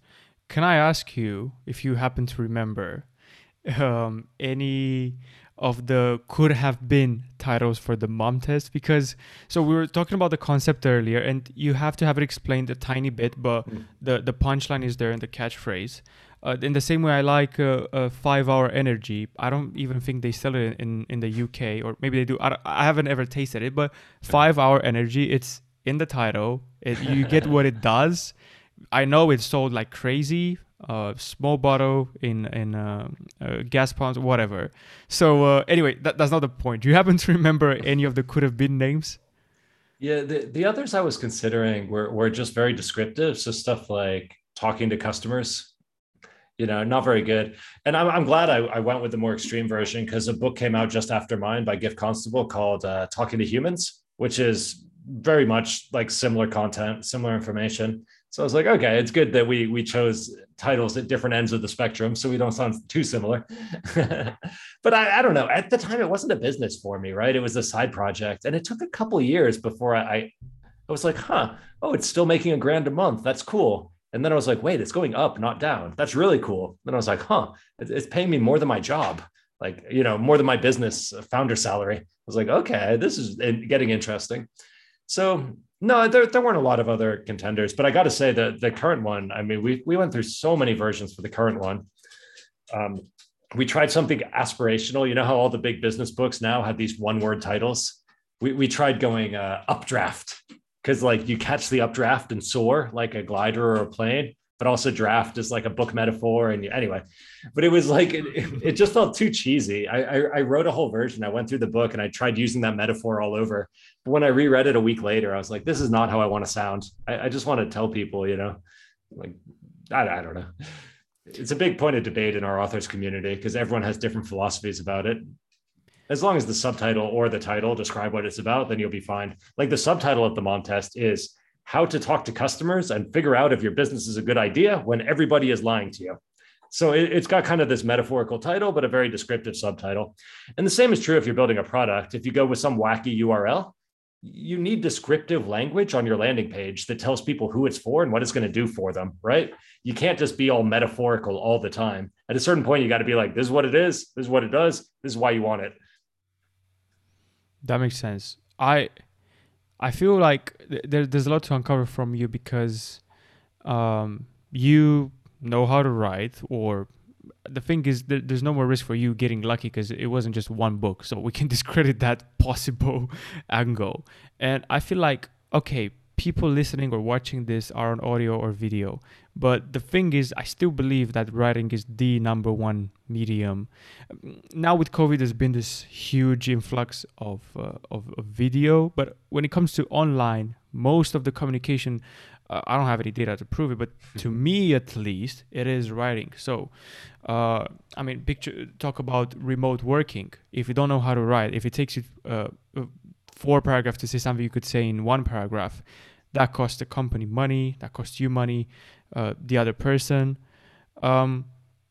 can I ask you if you happen to remember um, any of the could have been titles for the mom test? Because so we were talking about the concept earlier, and you have to have it explained a tiny bit, but Mm. the the punchline is there in the catchphrase. Uh, in the same way, I like uh, uh, Five Hour Energy. I don't even think they sell it in in the U K, or maybe they do. I, don't- I haven't ever tasted it, but Five Hour Energy, it's in the title. It, you get what it does. I know it's sold like crazy. Uh, small bottle in in uh, uh, gas pumps, whatever. So uh, anyway, that, that's not the point. Do you happen to remember any of the could have been names? Yeah, the, the others I was considering were, were just very descriptive. So stuff like talking to customers, you know, not very good. And I'm, I'm glad I, I went with the more extreme version because a book came out just after mine by Gift Constable called uh, Talking to Humans, which is very much like similar content, similar information. So I was like, okay, it's good that we we chose titles at different ends of the spectrum so we don't sound too similar. But I, I don't know. At the time, it wasn't a business for me, right? It was a side project. And it took a couple of years before I, I I was like, huh, oh, it's still making a grand a month. That's cool. And then I was like, wait, it's going up, not down. That's really cool. Then I was like, huh, it's paying me more than my job, like, you know, more than my business founder salary. I was like, okay, this is getting interesting. So no, there, there weren't a lot of other contenders, but I got to say that the current one, I mean, we, we went through so many versions for the current one. Um, we tried something aspirational. You know how all the big business books now have these one word titles? We, we tried going uh, updraft because like you catch the updraft and soar like a glider or a plane, but also draft is like a book metaphor. And anyway, but it was like, it, it just felt too cheesy. I, I, I wrote a whole version. I went through the book and I tried using that metaphor all over. But when I reread it a week later, I was like, this is not how I want to sound. I, I just want to tell people, you know, like, I, I don't know. It's a big point of debate in our authors community because everyone has different philosophies about it. As long as the subtitle or the title describe what it's about, then you'll be fine. Like the subtitle of the mom test is how to talk to customers and figure out if your business is a good idea when everybody is lying to you. So it, it's got kind of this metaphorical title, but a very descriptive subtitle. And the same is true if you're building a product. If you go with some wacky U R L, you need descriptive language on your landing page that tells people who it's for and what it's going to do for them, right? You can't just be all metaphorical all the time. At a certain point, you got to be like, this is what it is. This is what it does. This is why you want it. That makes sense. I I feel like th- there, there's a lot to uncover from you because um, you know how to write, or the thing is that there's no more risk for you getting lucky because it wasn't just one book. So we can discredit that possible angle. And I feel like, okay, people listening or watching this are on audio or video. But the thing is, I still believe that writing is the number one medium. Now with COVID, there's been this huge influx of, uh, of, of video. But when it comes to online, most of the communication, uh, I don't have any data to prove it, but to me at least, it is writing. So, uh, I mean, picture talk about remote working. If you don't know how to write, if it takes you uh, four paragraphs to say something you could say in one paragraph, that costs the company money, that costs you money, uh, the other person. Um,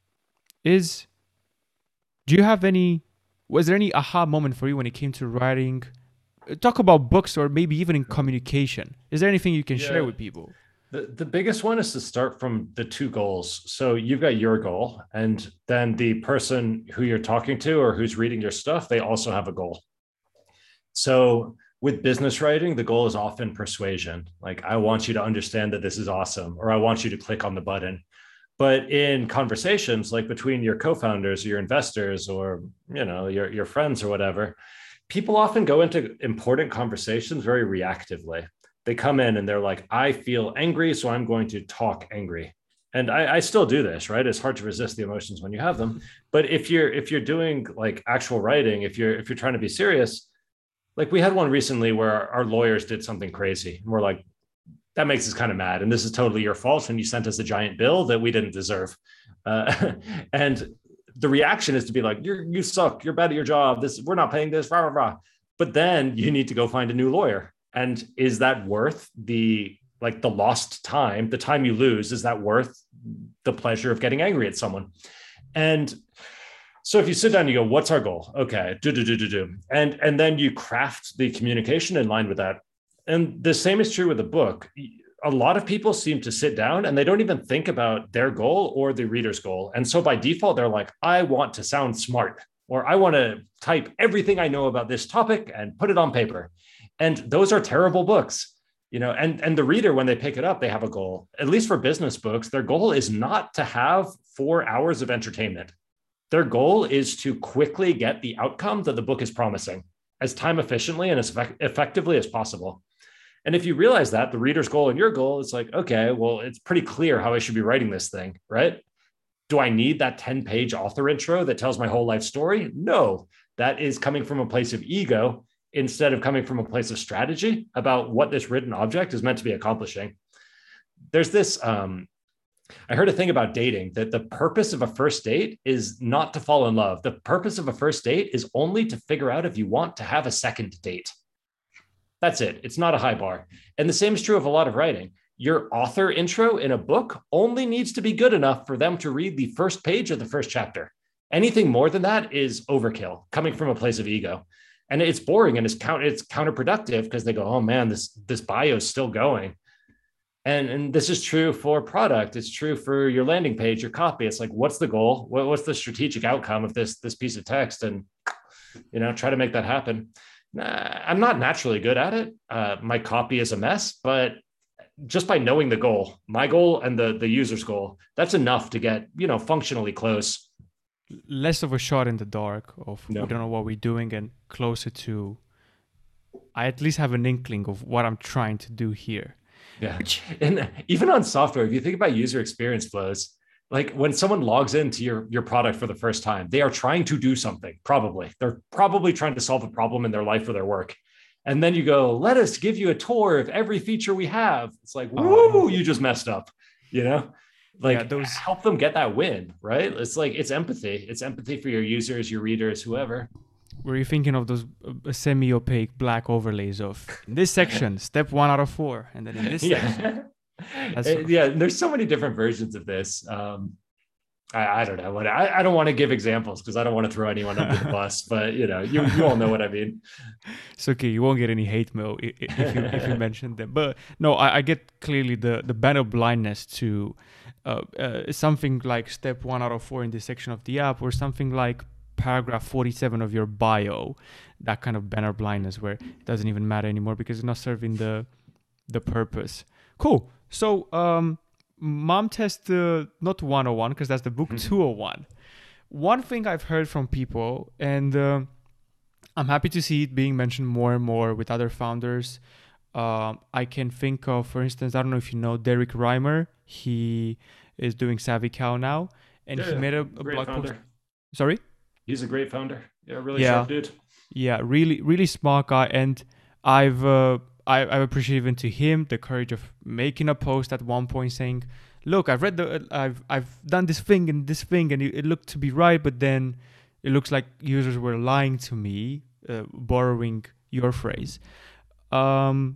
is do you have any? Was there any aha moment for you when it came to writing? Talk about books or maybe even in communication. Is there anything you can Yeah. share with people? The, the biggest one is to start from the two goals. So you've got your goal, and then the person who you're talking to or who's reading your stuff, they also have a goal. So with business writing, the goal is often persuasion. Like, I want you to understand that this is awesome, or I want you to click on the button. But in conversations, like between your co-founders or your investors or, you know, your, your friends or whatever, people often go into important conversations very reactively. They come in and they're like, I feel angry, so I'm going to talk angry. And I, I still do this, right? It's hard to resist the emotions when you have them. But if you're if you're doing like actual writing, if you're if you're trying to be serious, like we had one recently where our, our lawyers did something crazy. And we're like, that makes us kind of mad. And this is totally your fault. And you sent us a giant bill that we didn't deserve. Uh, and the reaction is to be like, you're, you suck. You're bad at your job. This, we're not paying this, rah, rah, rah. But then you need to go find a new lawyer. And is that worth the, like the lost time, the time you lose, is that worth the pleasure of getting angry at someone? And so if you sit down, you go, what's our goal? Okay, do, do, do, do, do. And, and then you craft the communication in line with that. And the same is true with a book. a lot of people seem to sit down and they don't even think about their goal or the reader's goal. And so by default, they're like, I want to sound smart, or I want to type everything I know about this topic and put it on paper. And those are terrible books, you know, and, and the reader, when they pick it up, they have a goal. At least for business books, their goal is not to have four hours of entertainment. Their goal is to quickly get the outcome that the book is promising as time efficiently and as effect- effectively as possible. And if you realize that the reader's goal and your goal, it's like, okay, well, it's pretty clear how I should be writing this thing, right? Do I need that ten page author intro that tells my whole life story? No, that is coming from a place of ego instead of coming from a place of strategy about what this written object is meant to be accomplishing. There's this, um, I heard a thing about dating, that the purpose of a first date is not to fall in love. The purpose of a first date is only to figure out if you want to have a second date. That's it. It's not a high bar. And the same is true of a lot of writing. Your author intro in a book only needs to be good enough for them to read the first page of the first chapter. Anything more than that is overkill, coming from a place of ego. And it's boring and it's, count, it's counterproductive because they go, oh man, this, this bio is still going. And, and this is true for product. It's true for your landing page, your copy. It's like, what's the goal? What, what's the strategic outcome of this, this piece of text? And, you know, try to make that happen. I'm not naturally good at it. Uh, my copy is a mess, but just by knowing the goal, my goal and the, the user's goal, that's enough to get, you know, functionally close. Less of a shot in the dark of No. we don't know what we're doing, and closer to, I at least have an inkling of what I'm trying to do here. Yeah. And even on software, if you think about user experience flows, like when someone logs into your, your product for the first time, they are trying to do something, probably. They're probably trying to solve a problem in their life or their work. And then you go, let us give you a tour of every feature we have. It's like, woo, oh, you just messed up, you know? Like yeah, those... help them get that win, right? It's like, it's empathy. It's empathy for your users, your readers, whoever. Were you thinking of those uh, semi-opaque black overlays of in this section, step one out of four, and then in this yeah. section? Uh, yeah, there's so many different versions of this. Um, I, I don't know what I, I don't want to give examples because I don't want to throw anyone under the bus, but you know, you, you all know what I mean. It's okay. You won't get any hate mail if, if you if you mention them. But no, I, I get clearly the the banner blindness to uh, uh, something like step one out of four in this section of the app, or something like paragraph forty-seven of your bio. That kind of banner blindness where it doesn't even matter anymore because it's not serving the the purpose. Cool. So, um, Mom Test, uh, not one oh one, because that's the book mm-hmm. two oh one. One thing I've heard from people, and uh, I'm happy to see it being mentioned more and more with other founders. Uh, I can think of, for instance, I don't know if you know Derek Reimer. He is doing Savvy Cow now, and yeah, he made a, a blog founder. post. Sorry? He's a great founder. Yeah, really yeah. sharp dude. Yeah, really, really smart guy. And I've... Uh, I, I appreciate even to him the courage of making a post at one point saying, look, I've read the, I've I've done this thing and this thing and it, it looked to be right, but then it looks like users were lying to me, uh, borrowing your phrase. Um,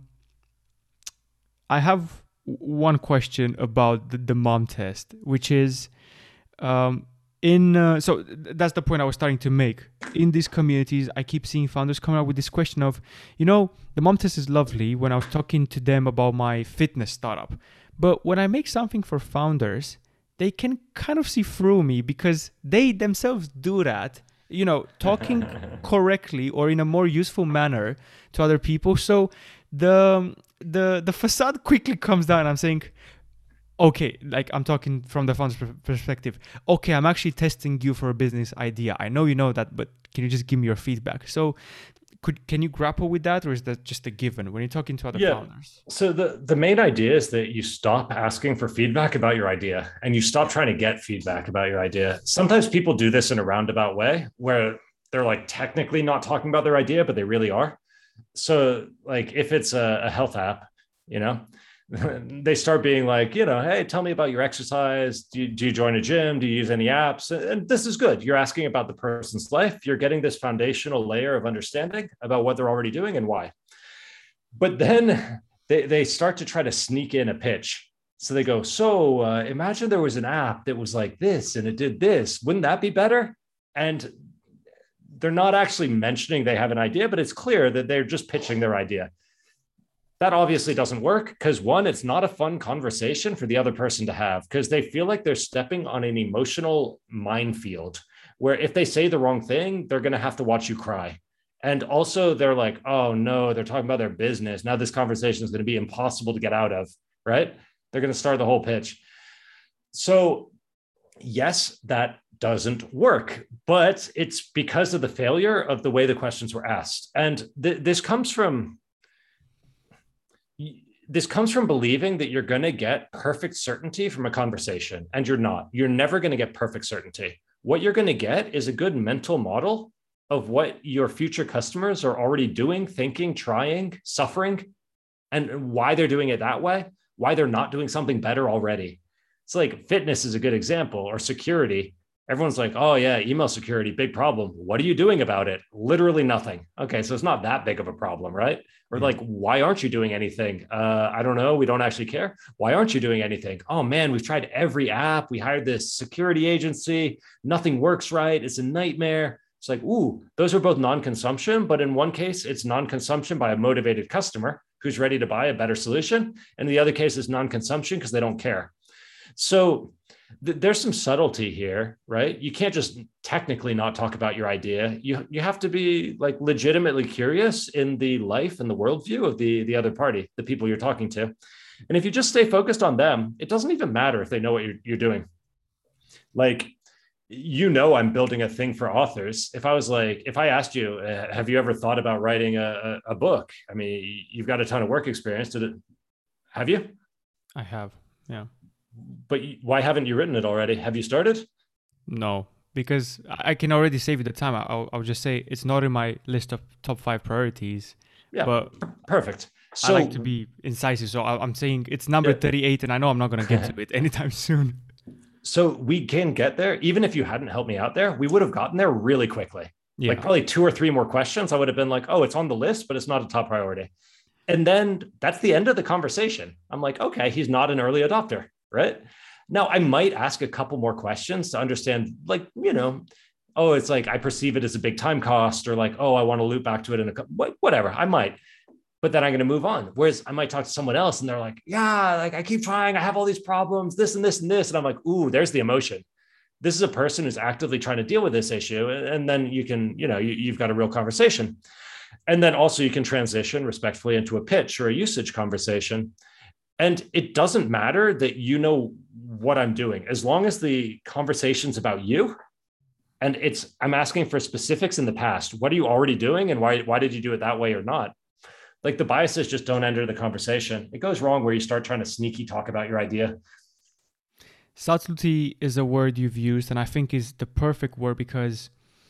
I have one question about the, the mom test, which is, um, in uh, so that's the point I was starting to make. In these communities, I keep seeing founders coming up with this question of, you know, the mom test is lovely when I was talking to them about my fitness startup. But when I make something for founders, they can kind of see through me because they themselves do that, you know, talking correctly or in a more useful manner to other people. So the the the facade quickly comes down. I'm saying, okay, like I'm talking from the founder's perspective. Okay, I'm actually testing you for a business idea. I know you know that, but can you just give me your feedback? So could can you grapple with that, or is that just a given when you're talking to other yeah. founders? So the, the main idea is that you stop asking for feedback about your idea and you stop trying to get feedback about your idea. Sometimes people do this in a roundabout way where they're like technically not talking about their idea, but they really are. So like if it's a, a health app, you know, they start being like, you know, hey, tell me about your exercise. Do you, do you join a gym? Do you use any apps? And this is good. You're asking about the person's life. You're getting this foundational layer of understanding about what they're already doing and why. But then they, they start to try to sneak in a pitch. So they go, so uh, imagine there was an app that was like this and it did this. Wouldn't that be better? And they're not actually mentioning they have an idea, but it's clear that they're just pitching their idea. that obviously doesn't work because one, it's not a fun conversation for the other person to have because they feel like they're stepping on an emotional minefield where if they say the wrong thing, they're going to have to watch you cry. And also they're like, oh no, they're talking about their business. Now this conversation is going to be impossible to get out of, right? They're going to start the whole pitch. So yes, that doesn't work, but it's because of the failure of the way the questions were asked. And th- this comes from this comes from believing that you're going to get perfect certainty from a conversation, and you're not. You're never going to get perfect certainty. What you're going to get is a good mental model of what your future customers are already doing, thinking, trying, suffering, and why they're doing it that way, why they're not doing something better already. It's like fitness is a good example, or security. Everyone's like, oh yeah, email security, big problem. What are you doing about it? Literally nothing. Okay, so it's not that big of a problem, right? Or like, why aren't you doing anything? Uh, I don't know. We don't actually care. Why aren't you doing anything? Oh man, we've tried every app. We hired this security agency. Nothing works right. It's a nightmare. It's like, ooh, those are both non-consumption, but in one case, it's non-consumption by a motivated customer who's ready to buy a better solution. And the other case is non-consumption because they don't care. So th- there's some subtlety here, right? You can't just technically not talk about your idea. You you have to be like legitimately curious in the life and the worldview of the, the other party, the people you're talking to. And if you just stay focused on them, it doesn't even matter if they know what you're, you're doing. Like, you know, I'm building a thing for authors. If I was like, if I asked you, uh, have you ever thought about writing a, a, a book? I mean, you've got a ton of work experience. Did it, have you? I have, yeah. But why haven't you written it already? Have you started? No, because I can already save you the time. I'll, I'll just say it's not in my list of top five priorities. Yeah, but perfect. So I like to be incisive. So I, I'm saying it's number yeah. thirty-eight, and I know I'm not going to get to it anytime soon. So we can get there. Even if you hadn't helped me out there, we would have gotten there really quickly. Yeah. Like probably two or three more questions. I would have been like, oh, it's on the list, but it's not a top priority. And then that's the end of the conversation. I'm like, okay, he's not an early adopter. Right now, I might ask a couple more questions to understand, like, you know, oh, it's like I perceive it as a big time cost, or like, oh, I want to loop back to it in a whatever. I might, but then I'm going to move on. Whereas I might talk to someone else and they're like, yeah, like I keep trying, I have all these problems, this and this and this, and I'm like, ooh, there's the emotion. This is a person who's actively trying to deal with this issue, and then you can, you know, you, you've got a real conversation, and then also you can transition respectfully into a pitch or a usage conversation. And it doesn't matter that you know what I'm doing, as long as the conversation's about you. And it's, I'm asking for specifics in the past. What are you already doing? And why, why did you do it that way or not? Like the biases just don't enter the conversation. It goes wrong where you start trying to sneaky talk about your idea. Subtlety is a word you've used, and I think is the perfect word, because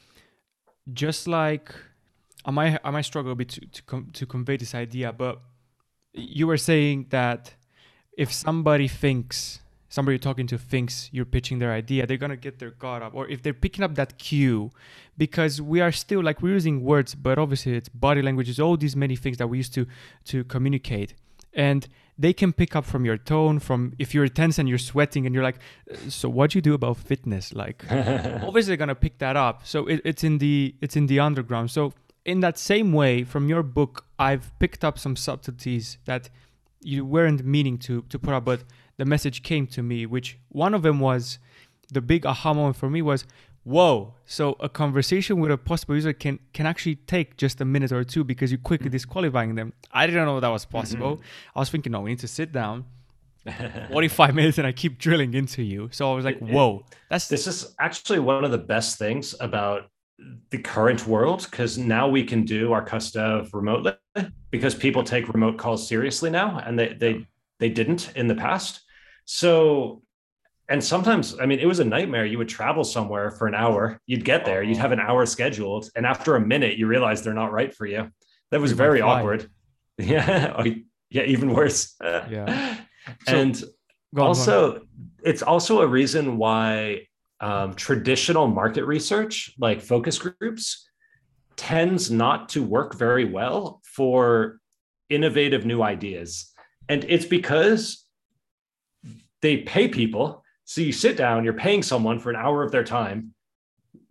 just like I might, I might struggle a bit to, to, com- to convey this idea, but you were saying that if somebody thinks, somebody you're talking to thinks you're pitching their idea, they're going to get their guard up. Or if they're picking up that cue, because we are still like, we're using words, but obviously it's body language, it's all these many things that we used to, to communicate. And they can pick up from your tone, from if you're tense and you're sweating and you're like, so what do you do about fitness? Like, obviously they're going to pick that up. So it, it's in the, it's in the underground. So in that same way, from your book, I've picked up some subtleties that you weren't meaning to to put up, but the message came to me, which one of them was, the big aha moment for me was, whoa, so a conversation with a possible user can, can actually take just a minute or two because you're quickly disqualifying them. I didn't know that was possible. Mm-hmm. I was thinking, no, we need to sit down, forty-five minutes, and I keep drilling into you. So I was like, whoa. that's This is actually one of the best things about the current world, because now we can do our Custav remotely, because people take remote calls seriously now, and they they they didn't in the past. So, and sometimes, I mean, it was a nightmare. You would travel somewhere for an hour, you'd get there, you'd have an hour scheduled, and after a minute, you realize they're not right for you. That was very awkward. Yeah, yeah, even worse. Yeah, and so, also, on. It's also a reason why Um, traditional market research, like focus groups, tends not to work very well for innovative new ideas. And it's because they pay people. So you sit down, you're paying someone for an hour of their time.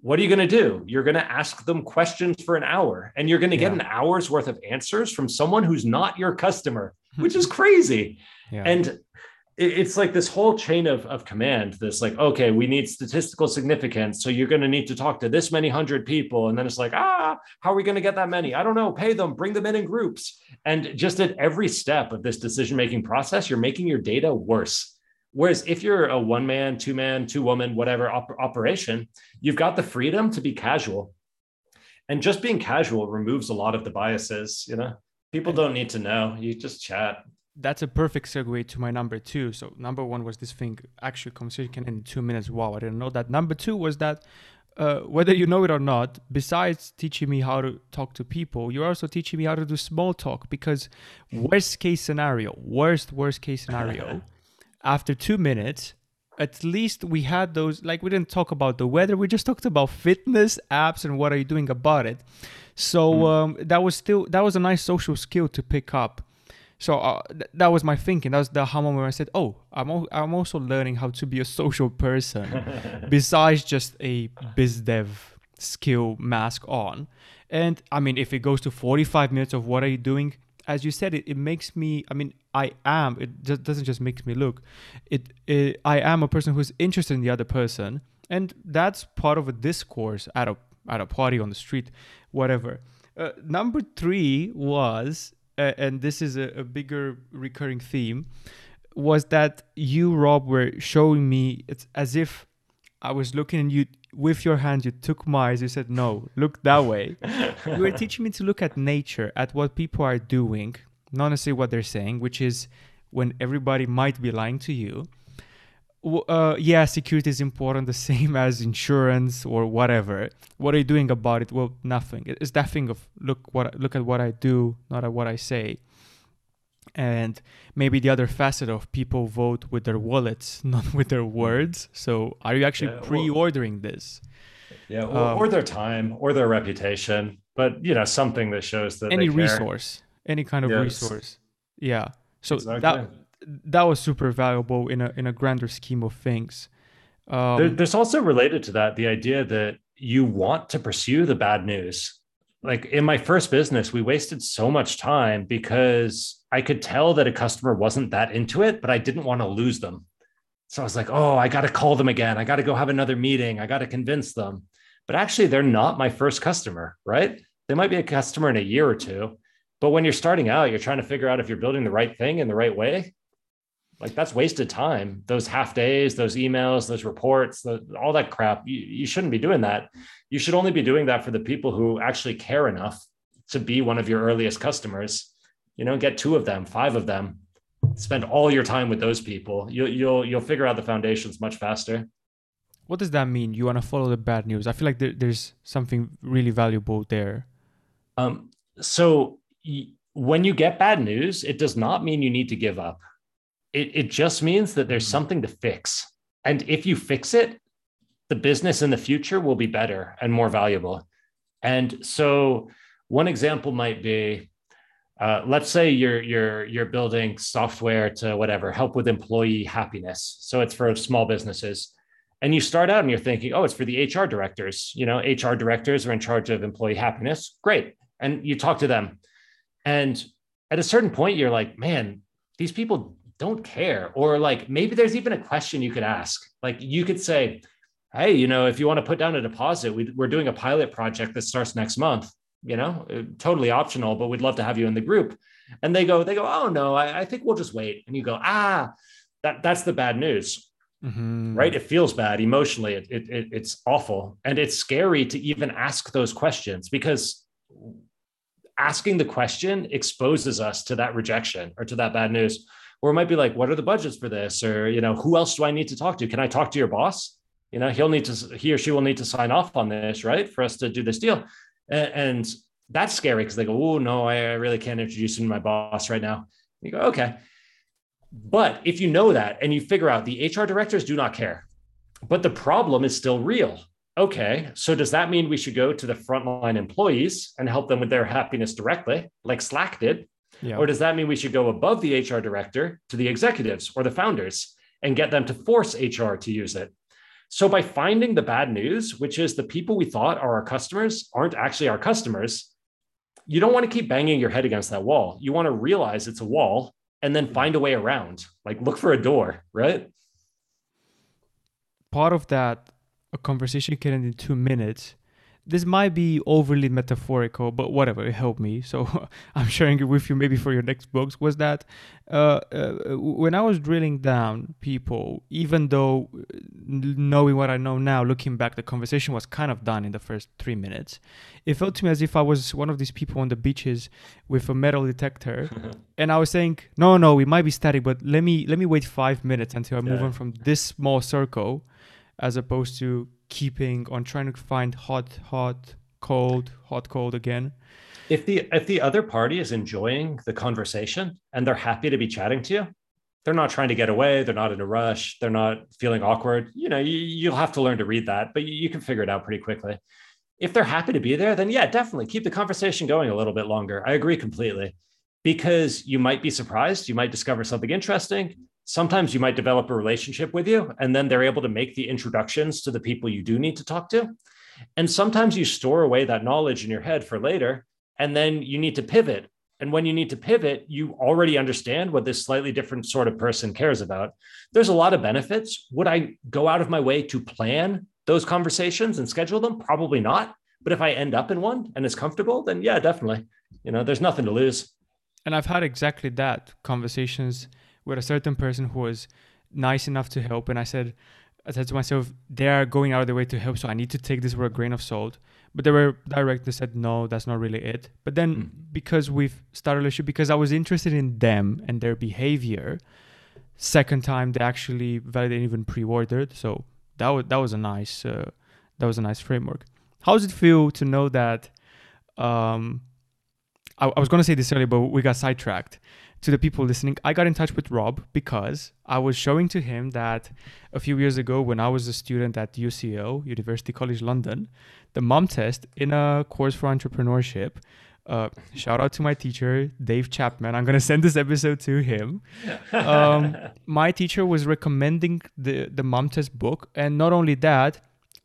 what are you going to do? You're going to ask them questions for an hour, and you're going to get Yeah. an hour's worth of answers from someone who's not your customer, which is crazy. Yeah. And it's like this whole chain of, of command, this like, okay, we need statistical significance. So you're going to need to talk to this many hundred people. And then it's like, ah, how are we going to get that many? I don't know. Pay them, bring them in in groups. And just at every step of this decision-making process, you're making your data worse. Whereas if you're a one man, two man, two woman, whatever op- operation, you've got the freedom to be casual. And just being casual removes a lot of the biases. You know, people don't need to know. You just chat. That's a perfect segue to my number two. So number one was this thing, actually conversation can end in two minutes. Wow, I didn't know that. Number two was that uh, whether you know it or not, besides teaching me how to talk to people, you're also teaching me how to do small talk, because worst case scenario, worst, worst case scenario, after two minutes, at least we had those, like we didn't talk about the weather, we just talked about fitness, apps, and what are you doing about it. So mm. um, that was still, that was a nice social skill to pick up. So uh, th- that was my thinking. That was the aha moment where I said, oh, I'm, al- I'm also learning how to be a social person besides just a biz dev skill mask on. And I mean, if it goes to forty-five minutes of what are you doing, as you said, it, it makes me, I mean, I am, it just doesn't just make me look, it, it, I am a person who's interested in the other person. And that's part of a discourse at a, at a party, on the street, whatever. Uh, number three was, Uh, and this is a, a bigger recurring theme, was that you, Rob, were showing me, it's as if I was looking and you, with your hand, you took my eyes, you said, no, look that way. You were teaching me to look at nature, at what people are doing, not necessarily what they're saying, which is when everybody might be lying to you. Uh, yeah, security is important, the same as insurance or whatever. What are you doing about it? Well, nothing. It's that thing of look what look at what I do, not at what I say. And maybe the other facet of people vote with their wallets, not with their words. So are you actually yeah, well, pre-ordering this? Yeah, or, um, or their time, or their reputation, but you know, something that shows that any they care. resource, any kind of yes. resource. Yeah. So exactly. that. That was super valuable in a in a grander scheme of things. Um, there, there's also related to that the idea that you want to pursue the bad news. Like in my first business, we wasted so much time because I could tell that a customer wasn't that into it, but I didn't want to lose them. So I was like, oh, I got to call them again. I got to go have another meeting. I got to convince them. But actually, they're not my first customer, right? They might be a customer in a year or two. But when you're starting out, you're trying to figure out if you're building the right thing in the right way. Like that's wasted time. Those half days, those emails, those reports, the, all that crap. You, you shouldn't be doing that. You should only be doing that for the people who actually care enough to be one of your earliest customers. You know, get two of them, five of them. Spend all your time with those people. You'll you'll you'll figure out the foundations much faster. What does that mean? You want to follow the bad news? I feel like there, there's something really valuable there. Um. So y- when you get bad news, it does not mean you need to give up. It, it just means that there's something to fix. And if you fix it, the business in the future will be better and more valuable. And so one example might be, uh, let's say you're, you're, you're building software to whatever, help with employee happiness. So it's for small businesses. And you start out and you're thinking, oh, it's for the H R directors. You know, H R directors are in charge of employee happiness. Great. And you talk to them. And at a certain point, you're like, man, these people don't care. Or like, maybe there's even a question you could ask. Like you could say, hey, you know, if you want to put down a deposit, we, we're doing a pilot project that starts next month, you know, totally optional, but we'd love to have you in the group. And they go, they go, oh no, I, I think we'll just wait. And you go, ah, that, that's the bad news, mm-hmm. right? It feels bad emotionally. It, it, it, it's awful. And it's scary to even ask those questions because asking the question exposes us to that rejection or to that bad news. Or it might be like, what are the budgets for this? Or, you know, who else do I need to talk to? Can I talk to your boss? You know, he'll need to, he or she will need to sign off on this, right? For us to do this deal. And, and that's scary because they go, oh, no, I really can't introduce you to my boss right now. You go, okay. But if you know that and you figure out the H R directors do not care, but the problem is still real. Okay. So does that mean we should go to the frontline employees and help them with their happiness directly, like Slack did? Yeah. Or does that mean we should go above the H R director to the executives or the founders and get them to force H R to use it? So by finding the bad news, which is the people we thought are our customers aren't actually our customers, you don't want to keep banging your head against that wall. You want to realize it's a wall and then find a way around, like look for a door, right? Part of that, a conversation can end in two minutes. This might be overly metaphorical, but whatever, it helped me. So I'm sharing it with you maybe for your next books. Was that uh, uh, when I was drilling down people, even though knowing what I know now, looking back, the conversation was kind of done in the first three minutes. It felt to me as if I was one of these people on the beaches with a metal detector. And I was saying, no, no, it might be static, but let me let me wait five minutes until I move Yeah. on from this small circle, as opposed to keeping on trying to find hot, hot, cold, hot, cold again. If the if the other party is enjoying the conversation and they're happy to be chatting to you, they're not trying to get away, they're not in a rush, they're not feeling awkward. You know, you, you'll have to learn to read that, but you, you can figure it out pretty quickly. If they're happy to be there, then yeah, definitely keep the conversation going a little bit longer. I agree completely, because you might be surprised, you might discover something interesting. Sometimes you might develop a relationship with you, and then they're able to make the introductions to the people you do need to talk to. And sometimes you store away that knowledge in your head for later, and then you need to pivot. And when you need to pivot, you already understand what this slightly different sort of person cares about. There's a lot of benefits. Would I go out of my way to plan those conversations and schedule them? Probably not. But if I end up in one and it's comfortable, then yeah, definitely. You know, there's nothing to lose. And I've had exactly that conversations with a certain person who was nice enough to help. And I said, I said to myself, they are going out of their way to help, so I need to take this with a grain of salt. But they were direct. They said, no, that's not really it. But then mm. because we've started a relationship, because I was interested in them and their behavior, second time they actually validated, even pre-ordered. So that was that was a nice uh, that was a nice framework. How does it feel to know that? Um, I, I was going to say this earlier, but we got sidetracked. To the people listening, I got in touch with Rob because I was showing to him that a few years ago, when I was a student at U C L, University College London, the mom test in a course for entrepreneurship. Uh, shout out to my teacher, Dave Chapman. I'm going to send this episode to him. Um, my teacher was recommending the, the mom test book. And not only that,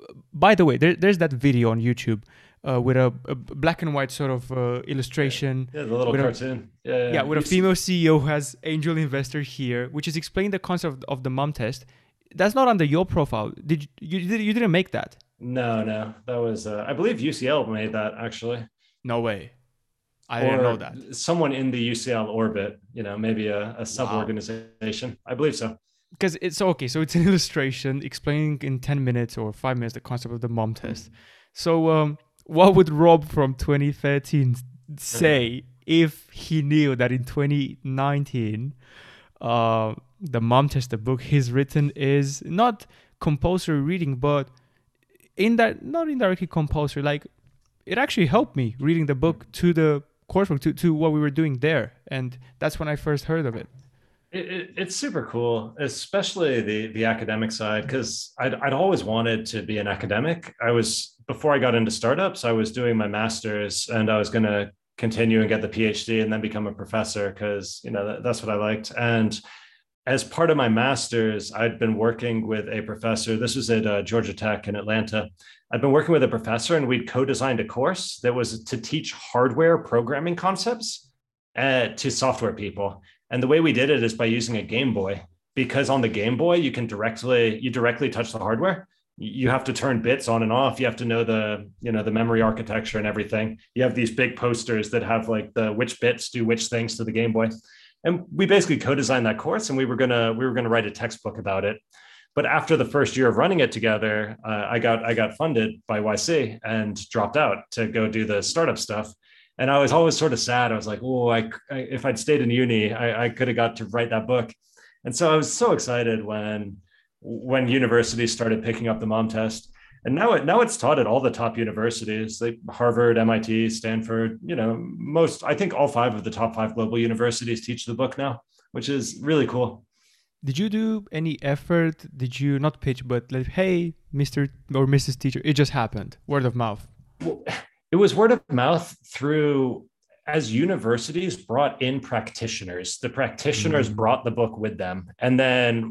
by the way, there, there's that video on YouTube uh, with a, a black and white sort of uh, illustration. Yeah, the little cartoon. A, yeah, yeah, yeah, with a female C E O who has angel investor here, which is explaining the concept of the mom test. That's not under your profile. Did you, you, you didn't make that? No, no. That was, uh, I believe U C L made that actually. No way. I or didn't know that. Someone in the U C L orbit, you know, maybe a, a sub-organization. Wow. I believe so. Because it's okay. So it's an illustration explaining in ten minutes or five minutes the concept of the mom test. Mm. So um, what would Rob from twenty thirteen say if he knew that in twenty nineteen, uh, the mom test, the book he's written, is not compulsory reading, but in that, not indirectly compulsory, like it actually helped me reading the book to the coursework, to, to what we were doing there. And that's when I first heard of it. It, it, it's super cool, especially the the academic side, because I'd, I'd always wanted to be an academic. I was, before I got into startups, I was doing my master's and I was going to continue and get the PhD and then become a professor because, you know, that, that's what I liked. And as part of my master's, I'd been working with a professor. This was at uh, Georgia Tech in Atlanta. I'd been working with a professor and we'd co-designed a course that was to teach hardware programming concepts uh, to software people. And the way we did it is by using a Game Boy, because on the Game Boy, you can directly, you directly touch the hardware. You have to turn bits on and off. You have to know the, you know, the memory architecture and everything. You have these big posters that have like the which bits do which things to the Game Boy. And we basically co-designed that course and we were gonna, we were gonna write a textbook about it. But after the first year of running it together, uh, I got I got funded by Y C and dropped out to go do the startup stuff. And I was always sort of sad. I was like, oh, I, I if I'd stayed in uni, I, I could have got to write that book. And so I was so excited when when universities started picking up the mom test. And now it now it's taught at all the top universities, like Harvard, M I T, Stanford. You know, most I think all five of the top five global universities teach the book now, which is really cool. Did you do any effort? Did you not pitch, but like, hey, Mister or Missus Teacher, it just happened, word of mouth? Well, it was word of mouth through, as universities brought in practitioners, the practitioners mm. brought the book with them. And then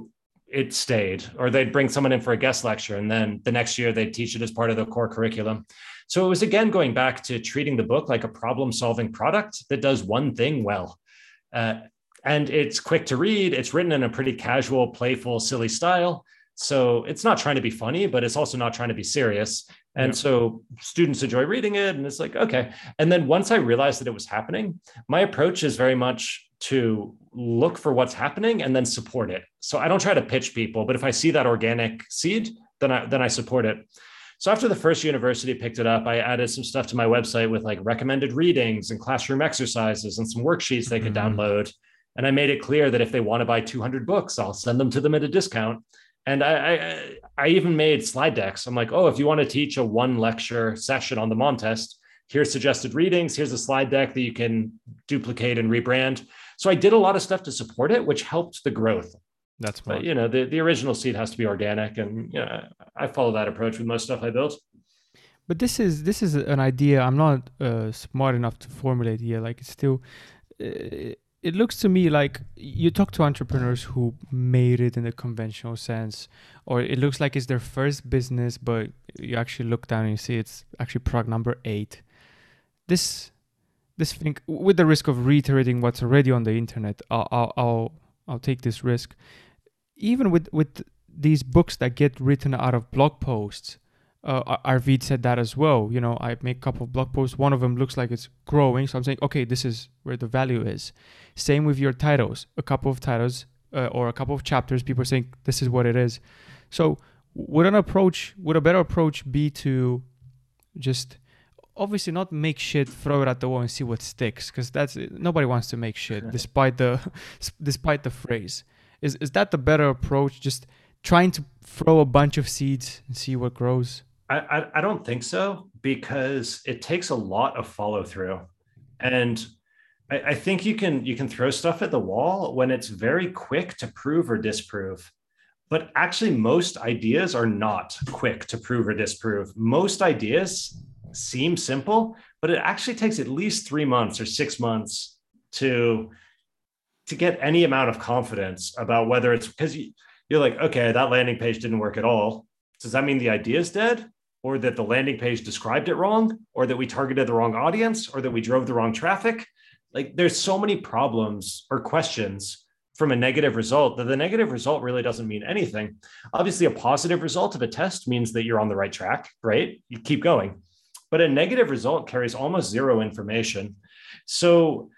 it stayed, or they'd bring someone in for a guest lecture, and then the next year they'd teach it as part of the core curriculum. So it was, again, going back to treating the book like a problem solving product that does one thing well. Uh, and it's quick to read. It's written in a pretty casual, playful, silly style. So it's not trying to be funny, but it's also not trying to be serious. And yeah. So students enjoy reading it, and it's like, okay. And then once I realized that it was happening, my approach is very much to look for what's happening and then support it. So I don't try to pitch people, but if I see that organic seed, then I, then I support it. So after the first university picked it up, I added some stuff to my website with like recommended readings and classroom exercises and some worksheets they could mm-hmm. download. And I made it clear that if they want to buy two hundred books, I'll send them to them at a discount. And I, I, I even made slide decks. I'm like, oh, if you want to teach a one lecture session on the Mom Test, here's suggested readings. Here's a slide deck that you can duplicate and rebrand. So I did a lot of stuff to support it, which helped the growth. That's smart. But, you know, the, the original seed has to be organic. And, you know, I follow that approach with most stuff I built. But this is this is an idea I'm not uh, smart enough to formulate here. Like, it's still, uh, it looks to me like you talk to entrepreneurs who made it in the conventional sense, or it looks like it's their first business, but you actually look down and you see it's actually product number eight. This... This thing, with the risk of reiterating what's already on the internet, I'll I'll I'll, I'll take this risk. Even with, with these books that get written out of blog posts, uh, Arvid said that as well. You know, I make a couple of blog posts. One of them looks like it's growing, so I'm saying, okay, this is where the value is. Same with your titles. A couple of titles uh, or a couple of chapters, people are saying this is what it is. So would an approach, would a better approach be to just obviously not make shit, throw it at the wall and see what sticks, because that's nobody wants to make shit, despite the despite the phrase. Is is that the better approach? Just trying to throw a bunch of seeds and see what grows? I I, I don't think so, because it takes a lot of follow through, and I, I think you can you can throw stuff at the wall when it's very quick to prove or disprove. But actually, most ideas are not quick to prove or disprove. Most ideas seem simple, but it actually takes at least three months or six months to to get any amount of confidence about whether it's, because you, you're like, okay, that landing page didn't work at all. Does that mean the idea is dead, or that the landing page described it wrong, or that we targeted the wrong audience, or that we drove the wrong traffic? Like, there's so many problems or questions from a negative result that the negative result really doesn't mean anything. Obviously, a positive result of a test means that you're on the right track, right? You keep going. But a negative result carries almost zero information. So,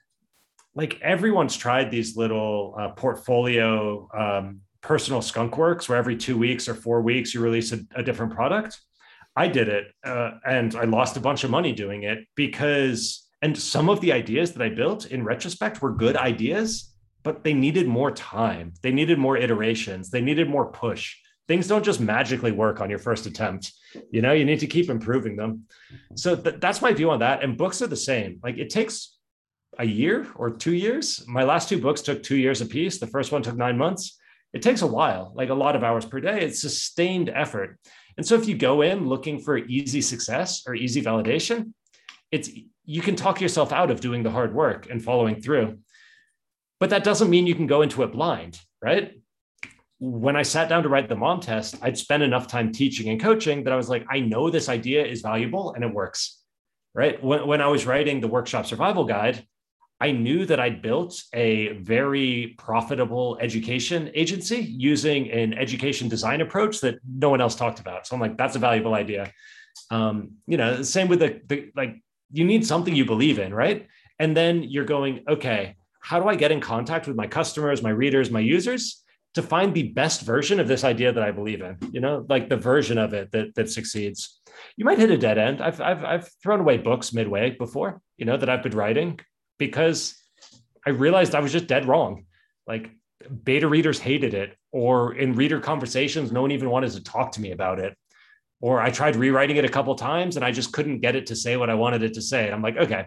like, everyone's tried these little uh, portfolio um, personal skunk works where every two weeks or four weeks you release a, a different product. I did it uh, and I lost a bunch of money doing it because, and some of the ideas that I built in retrospect were good ideas, but they needed more time. They needed more iterations. They needed more push. Things don't just magically work on your first attempt. You know, you need to keep improving them. So th- that's my view on that. And books are the same. Like, it takes a year or two years. My last two books took two years apiece. The first one took nine months. It takes a while, like a lot of hours per day. It's sustained effort. And so if you go in looking for easy success or easy validation, it's you can talk yourself out of doing the hard work and following through. But that doesn't mean you can go into it blind, right? When I sat down to write the Mom Test, I'd spent enough time teaching and coaching that I was like, I know this idea is valuable and it works, right? When, when I was writing the Workshop Survival Guide, I knew that I'd built a very profitable education agency using an education design approach that no one else talked about. So I'm like, that's a valuable idea. Um, you know, same with the, the, like, you need something you believe in, right? And then you're going, okay, how do I get in contact with my customers, my readers, my users to find the best version of this idea that I believe in, you know, like the version of it that, that succeeds. You might hit a dead end. I've, I've, I've thrown away books midway before, you know, that I've been writing because I realized I was just dead wrong. Like, beta readers hated it, or in reader conversations, no one even wanted to talk to me about it. Or I tried rewriting it a couple of times and I just couldn't get it to say what I wanted it to say. And I'm like, okay,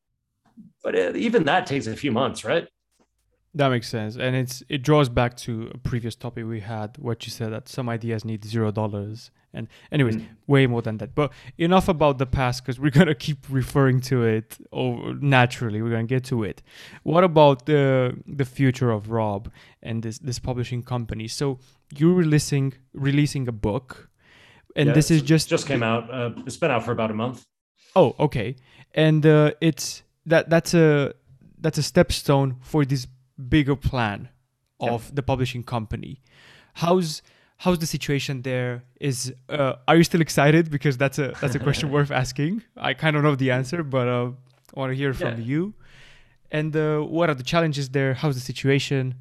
but it, even that takes a few months, right? That makes sense. And it's it draws back to a previous topic we had, what you said, that some ideas need zero dollars And anyways, Mm. way more than that. But enough about the past, because we're gonna keep referring to it. Or naturally, we're gonna get to it. What about the the future of Rob and this this publishing company? So you're releasing releasing a book, and Yeah, this it's, is it's just just came out. Uh, it's been out for about a month. oh, okay, and uh, it's that that's a that's a stepstone for this bigger plan of Yep. the publishing company. How's how's the situation there? Is uh, are you still excited? Because that's a that's a question worth asking. I kind of know the answer, but uh, I want to hear from Yeah. you. And uh, what are the challenges there? How's the situation?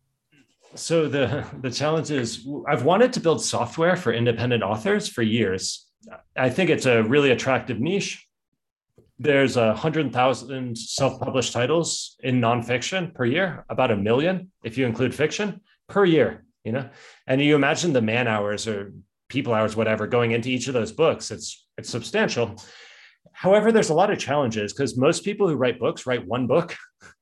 So the the challenge is I've wanted to build software for independent authors for years. I think it's a really attractive niche. There's a hundred thousand self-published titles in nonfiction per year, about a million if you include fiction per year. You know, and you imagine the man hours or people hours, whatever, going into each of those books. It's it's substantial. However, there's a lot of challenges because most people who write books write one book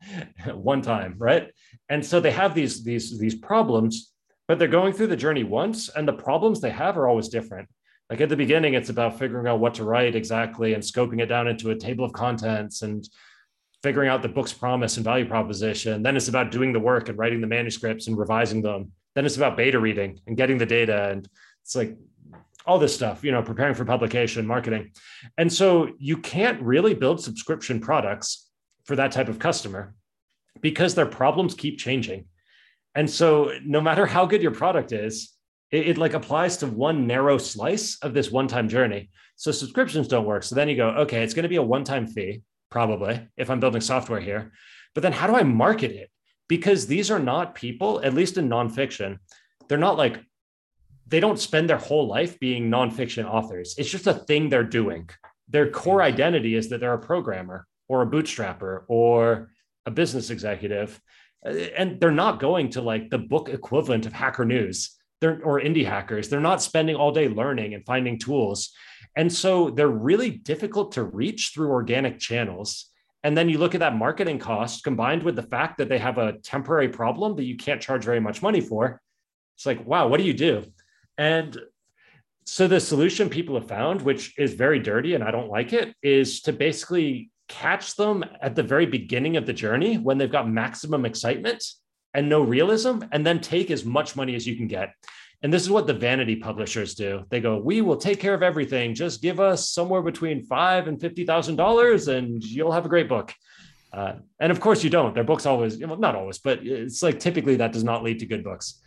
one time, right? And so they have these these these problems, but they're going through the journey once, and the problems they have are always different. Like at the beginning, it's about figuring out what to write exactly and scoping it down into a table of contents and figuring out the book's promise and value proposition. Then it's about doing the work and writing the manuscripts and revising them. Then it's about beta reading and getting the data. And it's like all this stuff, you know, preparing for publication, marketing. And so you can't really build subscription products for that type of customer because their problems keep changing. And so no matter how good your product is, it, it like applies to one narrow slice of this one-time journey. So subscriptions don't work. So then you go, okay, it's going to be a one-time fee, probably, if I'm building software here. But then how do I market it? Because these are not people, at least in nonfiction, they're not like, they don't spend their whole life being nonfiction authors. It's just a thing they're doing. Their core identity is that they're a programmer or a bootstrapper or a business executive. And they're not going to like the book equivalent of Hacker News they're, or indie hackers. They're not spending all day learning and finding tools. And so they're really difficult to reach through organic channels. And then you look at that marketing cost combined with the fact that they have a temporary problem that you can't charge very much money for. It's like, wow, what do you do? And so the solution people have found, which is very dirty and I don't like it, is to basically catch them at the very beginning of the journey when they've got maximum excitement and no realism, and then take as much money as you can get. And this is what the vanity publishers do. They go, we will take care of everything. Just give us somewhere between five and fifty thousand dollars, and you'll have a great book. Uh, and of course, you don't. Their books always, well, not always, but it's like typically that does not lead to good books.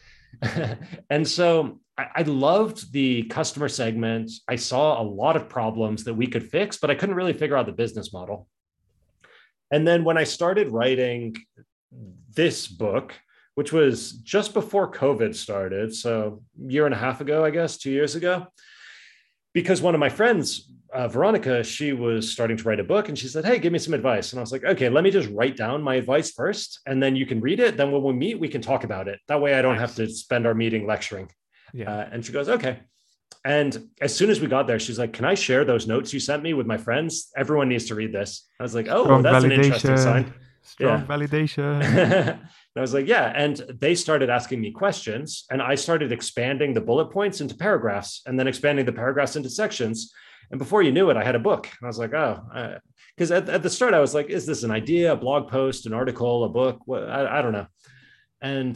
And so I, I loved the customer segment. I saw a lot of problems that we could fix, but I couldn't really figure out the business model. And then when I started writing this book, which was just before COVID started, so a year and a half ago, I guess, two years ago, because one of my friends, uh, Veronica, she was starting to write a book and she said, hey, give me some advice. And I was like, okay, let me just write down my advice first, and then you can read it. Then when we meet, we can talk about it. That way I don't nice. have to spend our meeting lecturing. Yeah. Uh, and she goes, okay. And as soon as we got there, she's like, can I share those notes you sent me with my friends? Everyone needs to read this. I was like, oh, well, that's an interesting sign. Strong yeah. validation. And I was like, yeah. And they started asking me questions, and I started expanding the bullet points into paragraphs and then expanding the paragraphs into sections. And before you knew it, I had a book. And I was like, oh, because at, at the start I was like, is this an idea, a blog post, an article, a book? What? I, I don't know. And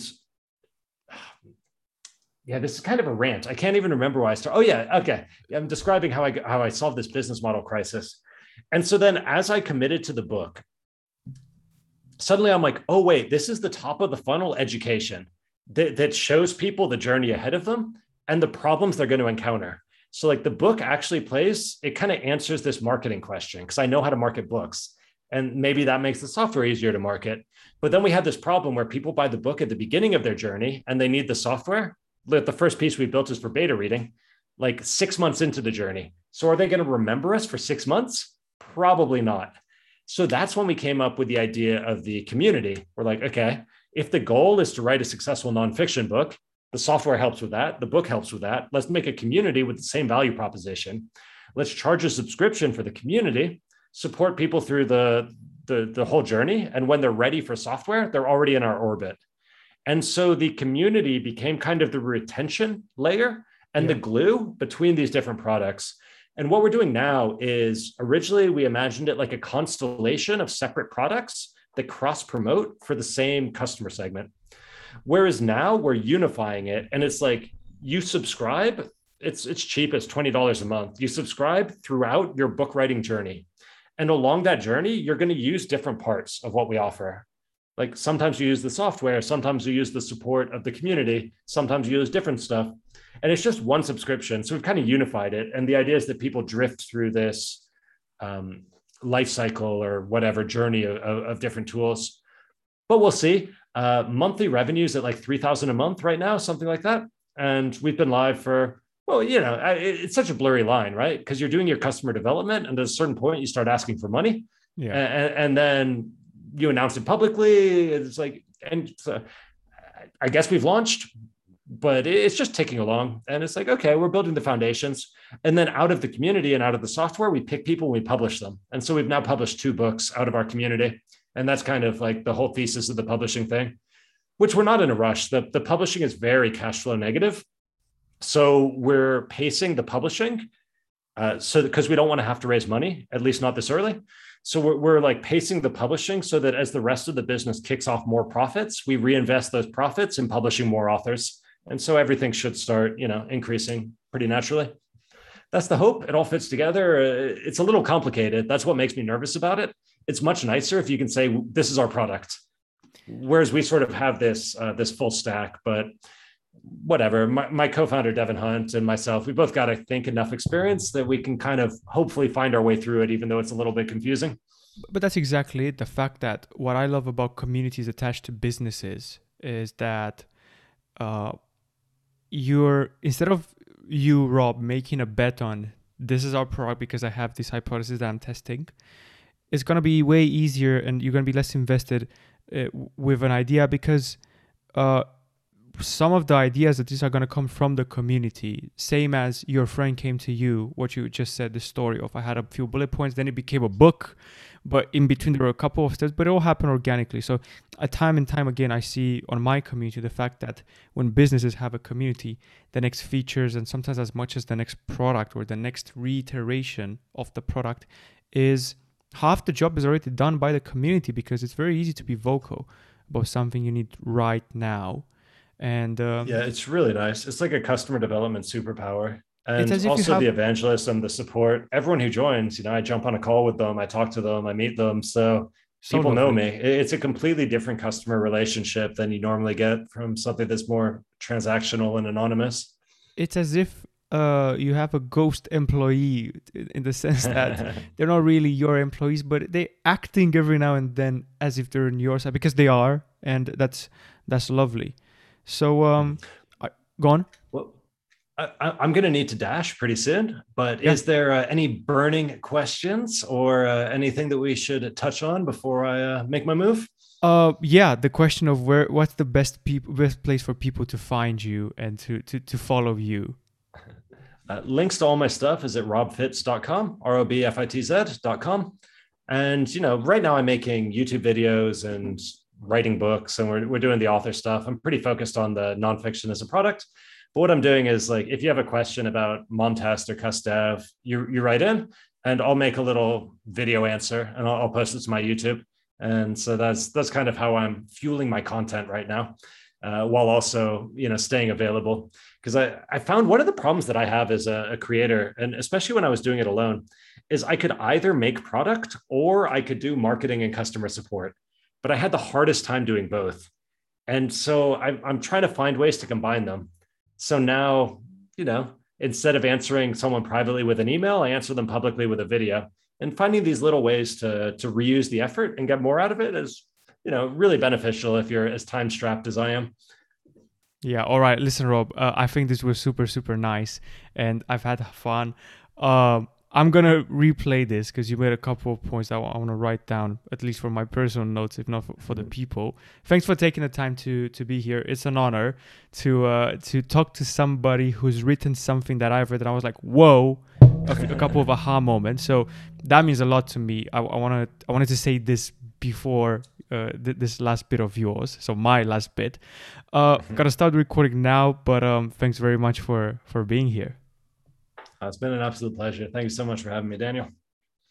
yeah, this is kind of a rant. I can't even remember why I started. Oh yeah. Okay. I'm describing how I, how I solved this business model crisis. And so then as I committed to the book, suddenly I'm like, oh, wait, this is the top of the funnel education that, that shows people the journey ahead of them and the problems they're going to encounter. So like the book actually plays, it kind of answers this marketing question because I know how to market books. And maybe that makes the software easier to market. But then we have this problem where people buy the book at the beginning of their journey and they need the software. The first piece we built is for beta reading, like six months into the journey. So are they going to remember us for six months? Probably not. So that's when we came up with the idea of the community. We're like, okay, if the goal is to write a successful nonfiction book, the software helps with that. The book helps with that. Let's make a community with the same value proposition. Let's charge a subscription for the community, support people through the, the, the whole journey. And when they're ready for software, they're already in our orbit. And so the community became kind of the retention layer. and Yeah. the glue between these different products. And what we're doing now is originally we imagined it like a constellation of separate products that cross promote for the same customer segment. Whereas now we're unifying it, and it's like you subscribe, it's it's cheap, it's twenty dollars a month. You subscribe throughout your book writing journey. And along that journey, you're going to use different parts of what we offer. Like sometimes you use the software, sometimes you use the support of the community, sometimes you use different stuff. And it's just one subscription. So we've kind of unified it. And the idea is that people drift through this um, life cycle or whatever journey of, of different tools. But we'll see. Uh, monthly revenues at like three thousand a month right now, something like that. And we've been live for, well, you know, it's such a blurry line, right? Because you're doing your customer development, and at a certain point, you start asking for money. Yeah. And, and then you announce it publicly. It's like, and so I guess we've launched, but it's just ticking along. And it's like, okay, we're building the foundations. And then out of the community and out of the software, we pick people and we publish them. And so we've now published two books out of our community. And that's kind of like the whole thesis of the publishing thing, which we're not in a rush. The, the publishing is very cash flow negative. So we're pacing the publishing uh, so because we don't want to have to raise money, at least not this early. So we're, we're like pacing the publishing so that as the rest of the business kicks off more profits, we reinvest those profits in publishing more authors. And so everything should start, you know, increasing pretty naturally. That's the hope. It all fits together. It's a little complicated. That's what makes me nervous about it. It's much nicer if you can say, this is our product. Whereas we sort of have this, uh, this full stack, but whatever. My, my co-founder, Devin Hunt, and myself, we both got, I think, enough experience that we can kind of hopefully find our way through it, even though it's a little bit confusing. But that's exactly it. The fact that what I love about communities attached to businesses is that uh, you're, instead of you, Rob, making a bet on this is our product because I have this hypothesis that I'm testing, it's going to be way easier and you're going to be less invested uh, with an idea because uh, some of the ideas that these are going to come from the community, same as your friend came to you, what you just said, the story of I had a few bullet points, then it became a book, but in between there were a couple of steps, but it all happened organically. So at time and time again, I see on my community the fact that when businesses have a community, the next features and sometimes as much as the next product or the next reiteration of the product is half the job is already done by the community because it's very easy to be vocal about something you need right now. And um, yeah, it's really nice. It's like a customer development superpower. And also have... the evangelism, the support, everyone who joins, you know, I jump on a call with them, I talk to them, I meet them. So, so people lovely. know me. It's a completely different customer relationship than you normally get from something that's more transactional and anonymous. It's as if uh, you have a ghost employee in the sense that they're not really your employees, but they're acting every now and then as if they're on your side because they are. And that's that's lovely. So, um, I, go on. Well, I, I'm going to need to dash pretty soon, but yeah. is there uh, any burning questions or uh, anything that we should touch on before I uh, make my move? Uh, yeah, the question of where, what's the best people, best place for people to find you and to to, to follow you? Uh, links to all my stuff is at rob fitz dot com, R O B F I T Z dot com. And, you know, right now I'm making YouTube videos and writing books and we're, we're doing the author stuff. I'm pretty focused on the nonfiction as a product. But what I'm doing is like, if you have a question about Montest or CustDev, you, you write in and I'll make a little video answer and I'll, I'll post it to my YouTube. And so that's, that's kind of how I'm fueling my content right now, uh, while also, you know, staying available. Because I, I found one of the problems that I have as a, a creator, and especially when I was doing it alone, is I could either make product or I could do marketing and customer support. But I had the hardest time doing both. And so I'm, I'm trying to find ways to combine them. So now, you know, instead of answering someone privately with an email, I answer them publicly with a video. And finding these little ways to, to reuse the effort and get more out of it is, you know, really beneficial if you're as time strapped as I am. Yeah. All right. Listen, Rob, uh, I think this was super, super nice and I've had fun. Um, I'm going to replay this because you made a couple of points I, w- I want to write down, at least for my personal notes, if not for, for the people. Thanks for taking the time to to be here. It's an honor to uh, to talk to somebody who's written something that I've read and I was like, whoa, a, f- a couple of aha moments. So that means a lot to me. I, I, wanna, I wanted to say this before uh, th- this last bit of yours. So my last bit. Uh, gotta start recording now, but um, thanks very much for for being here. Uh, it's been an absolute pleasure. Thank you so much for having me, Daniel.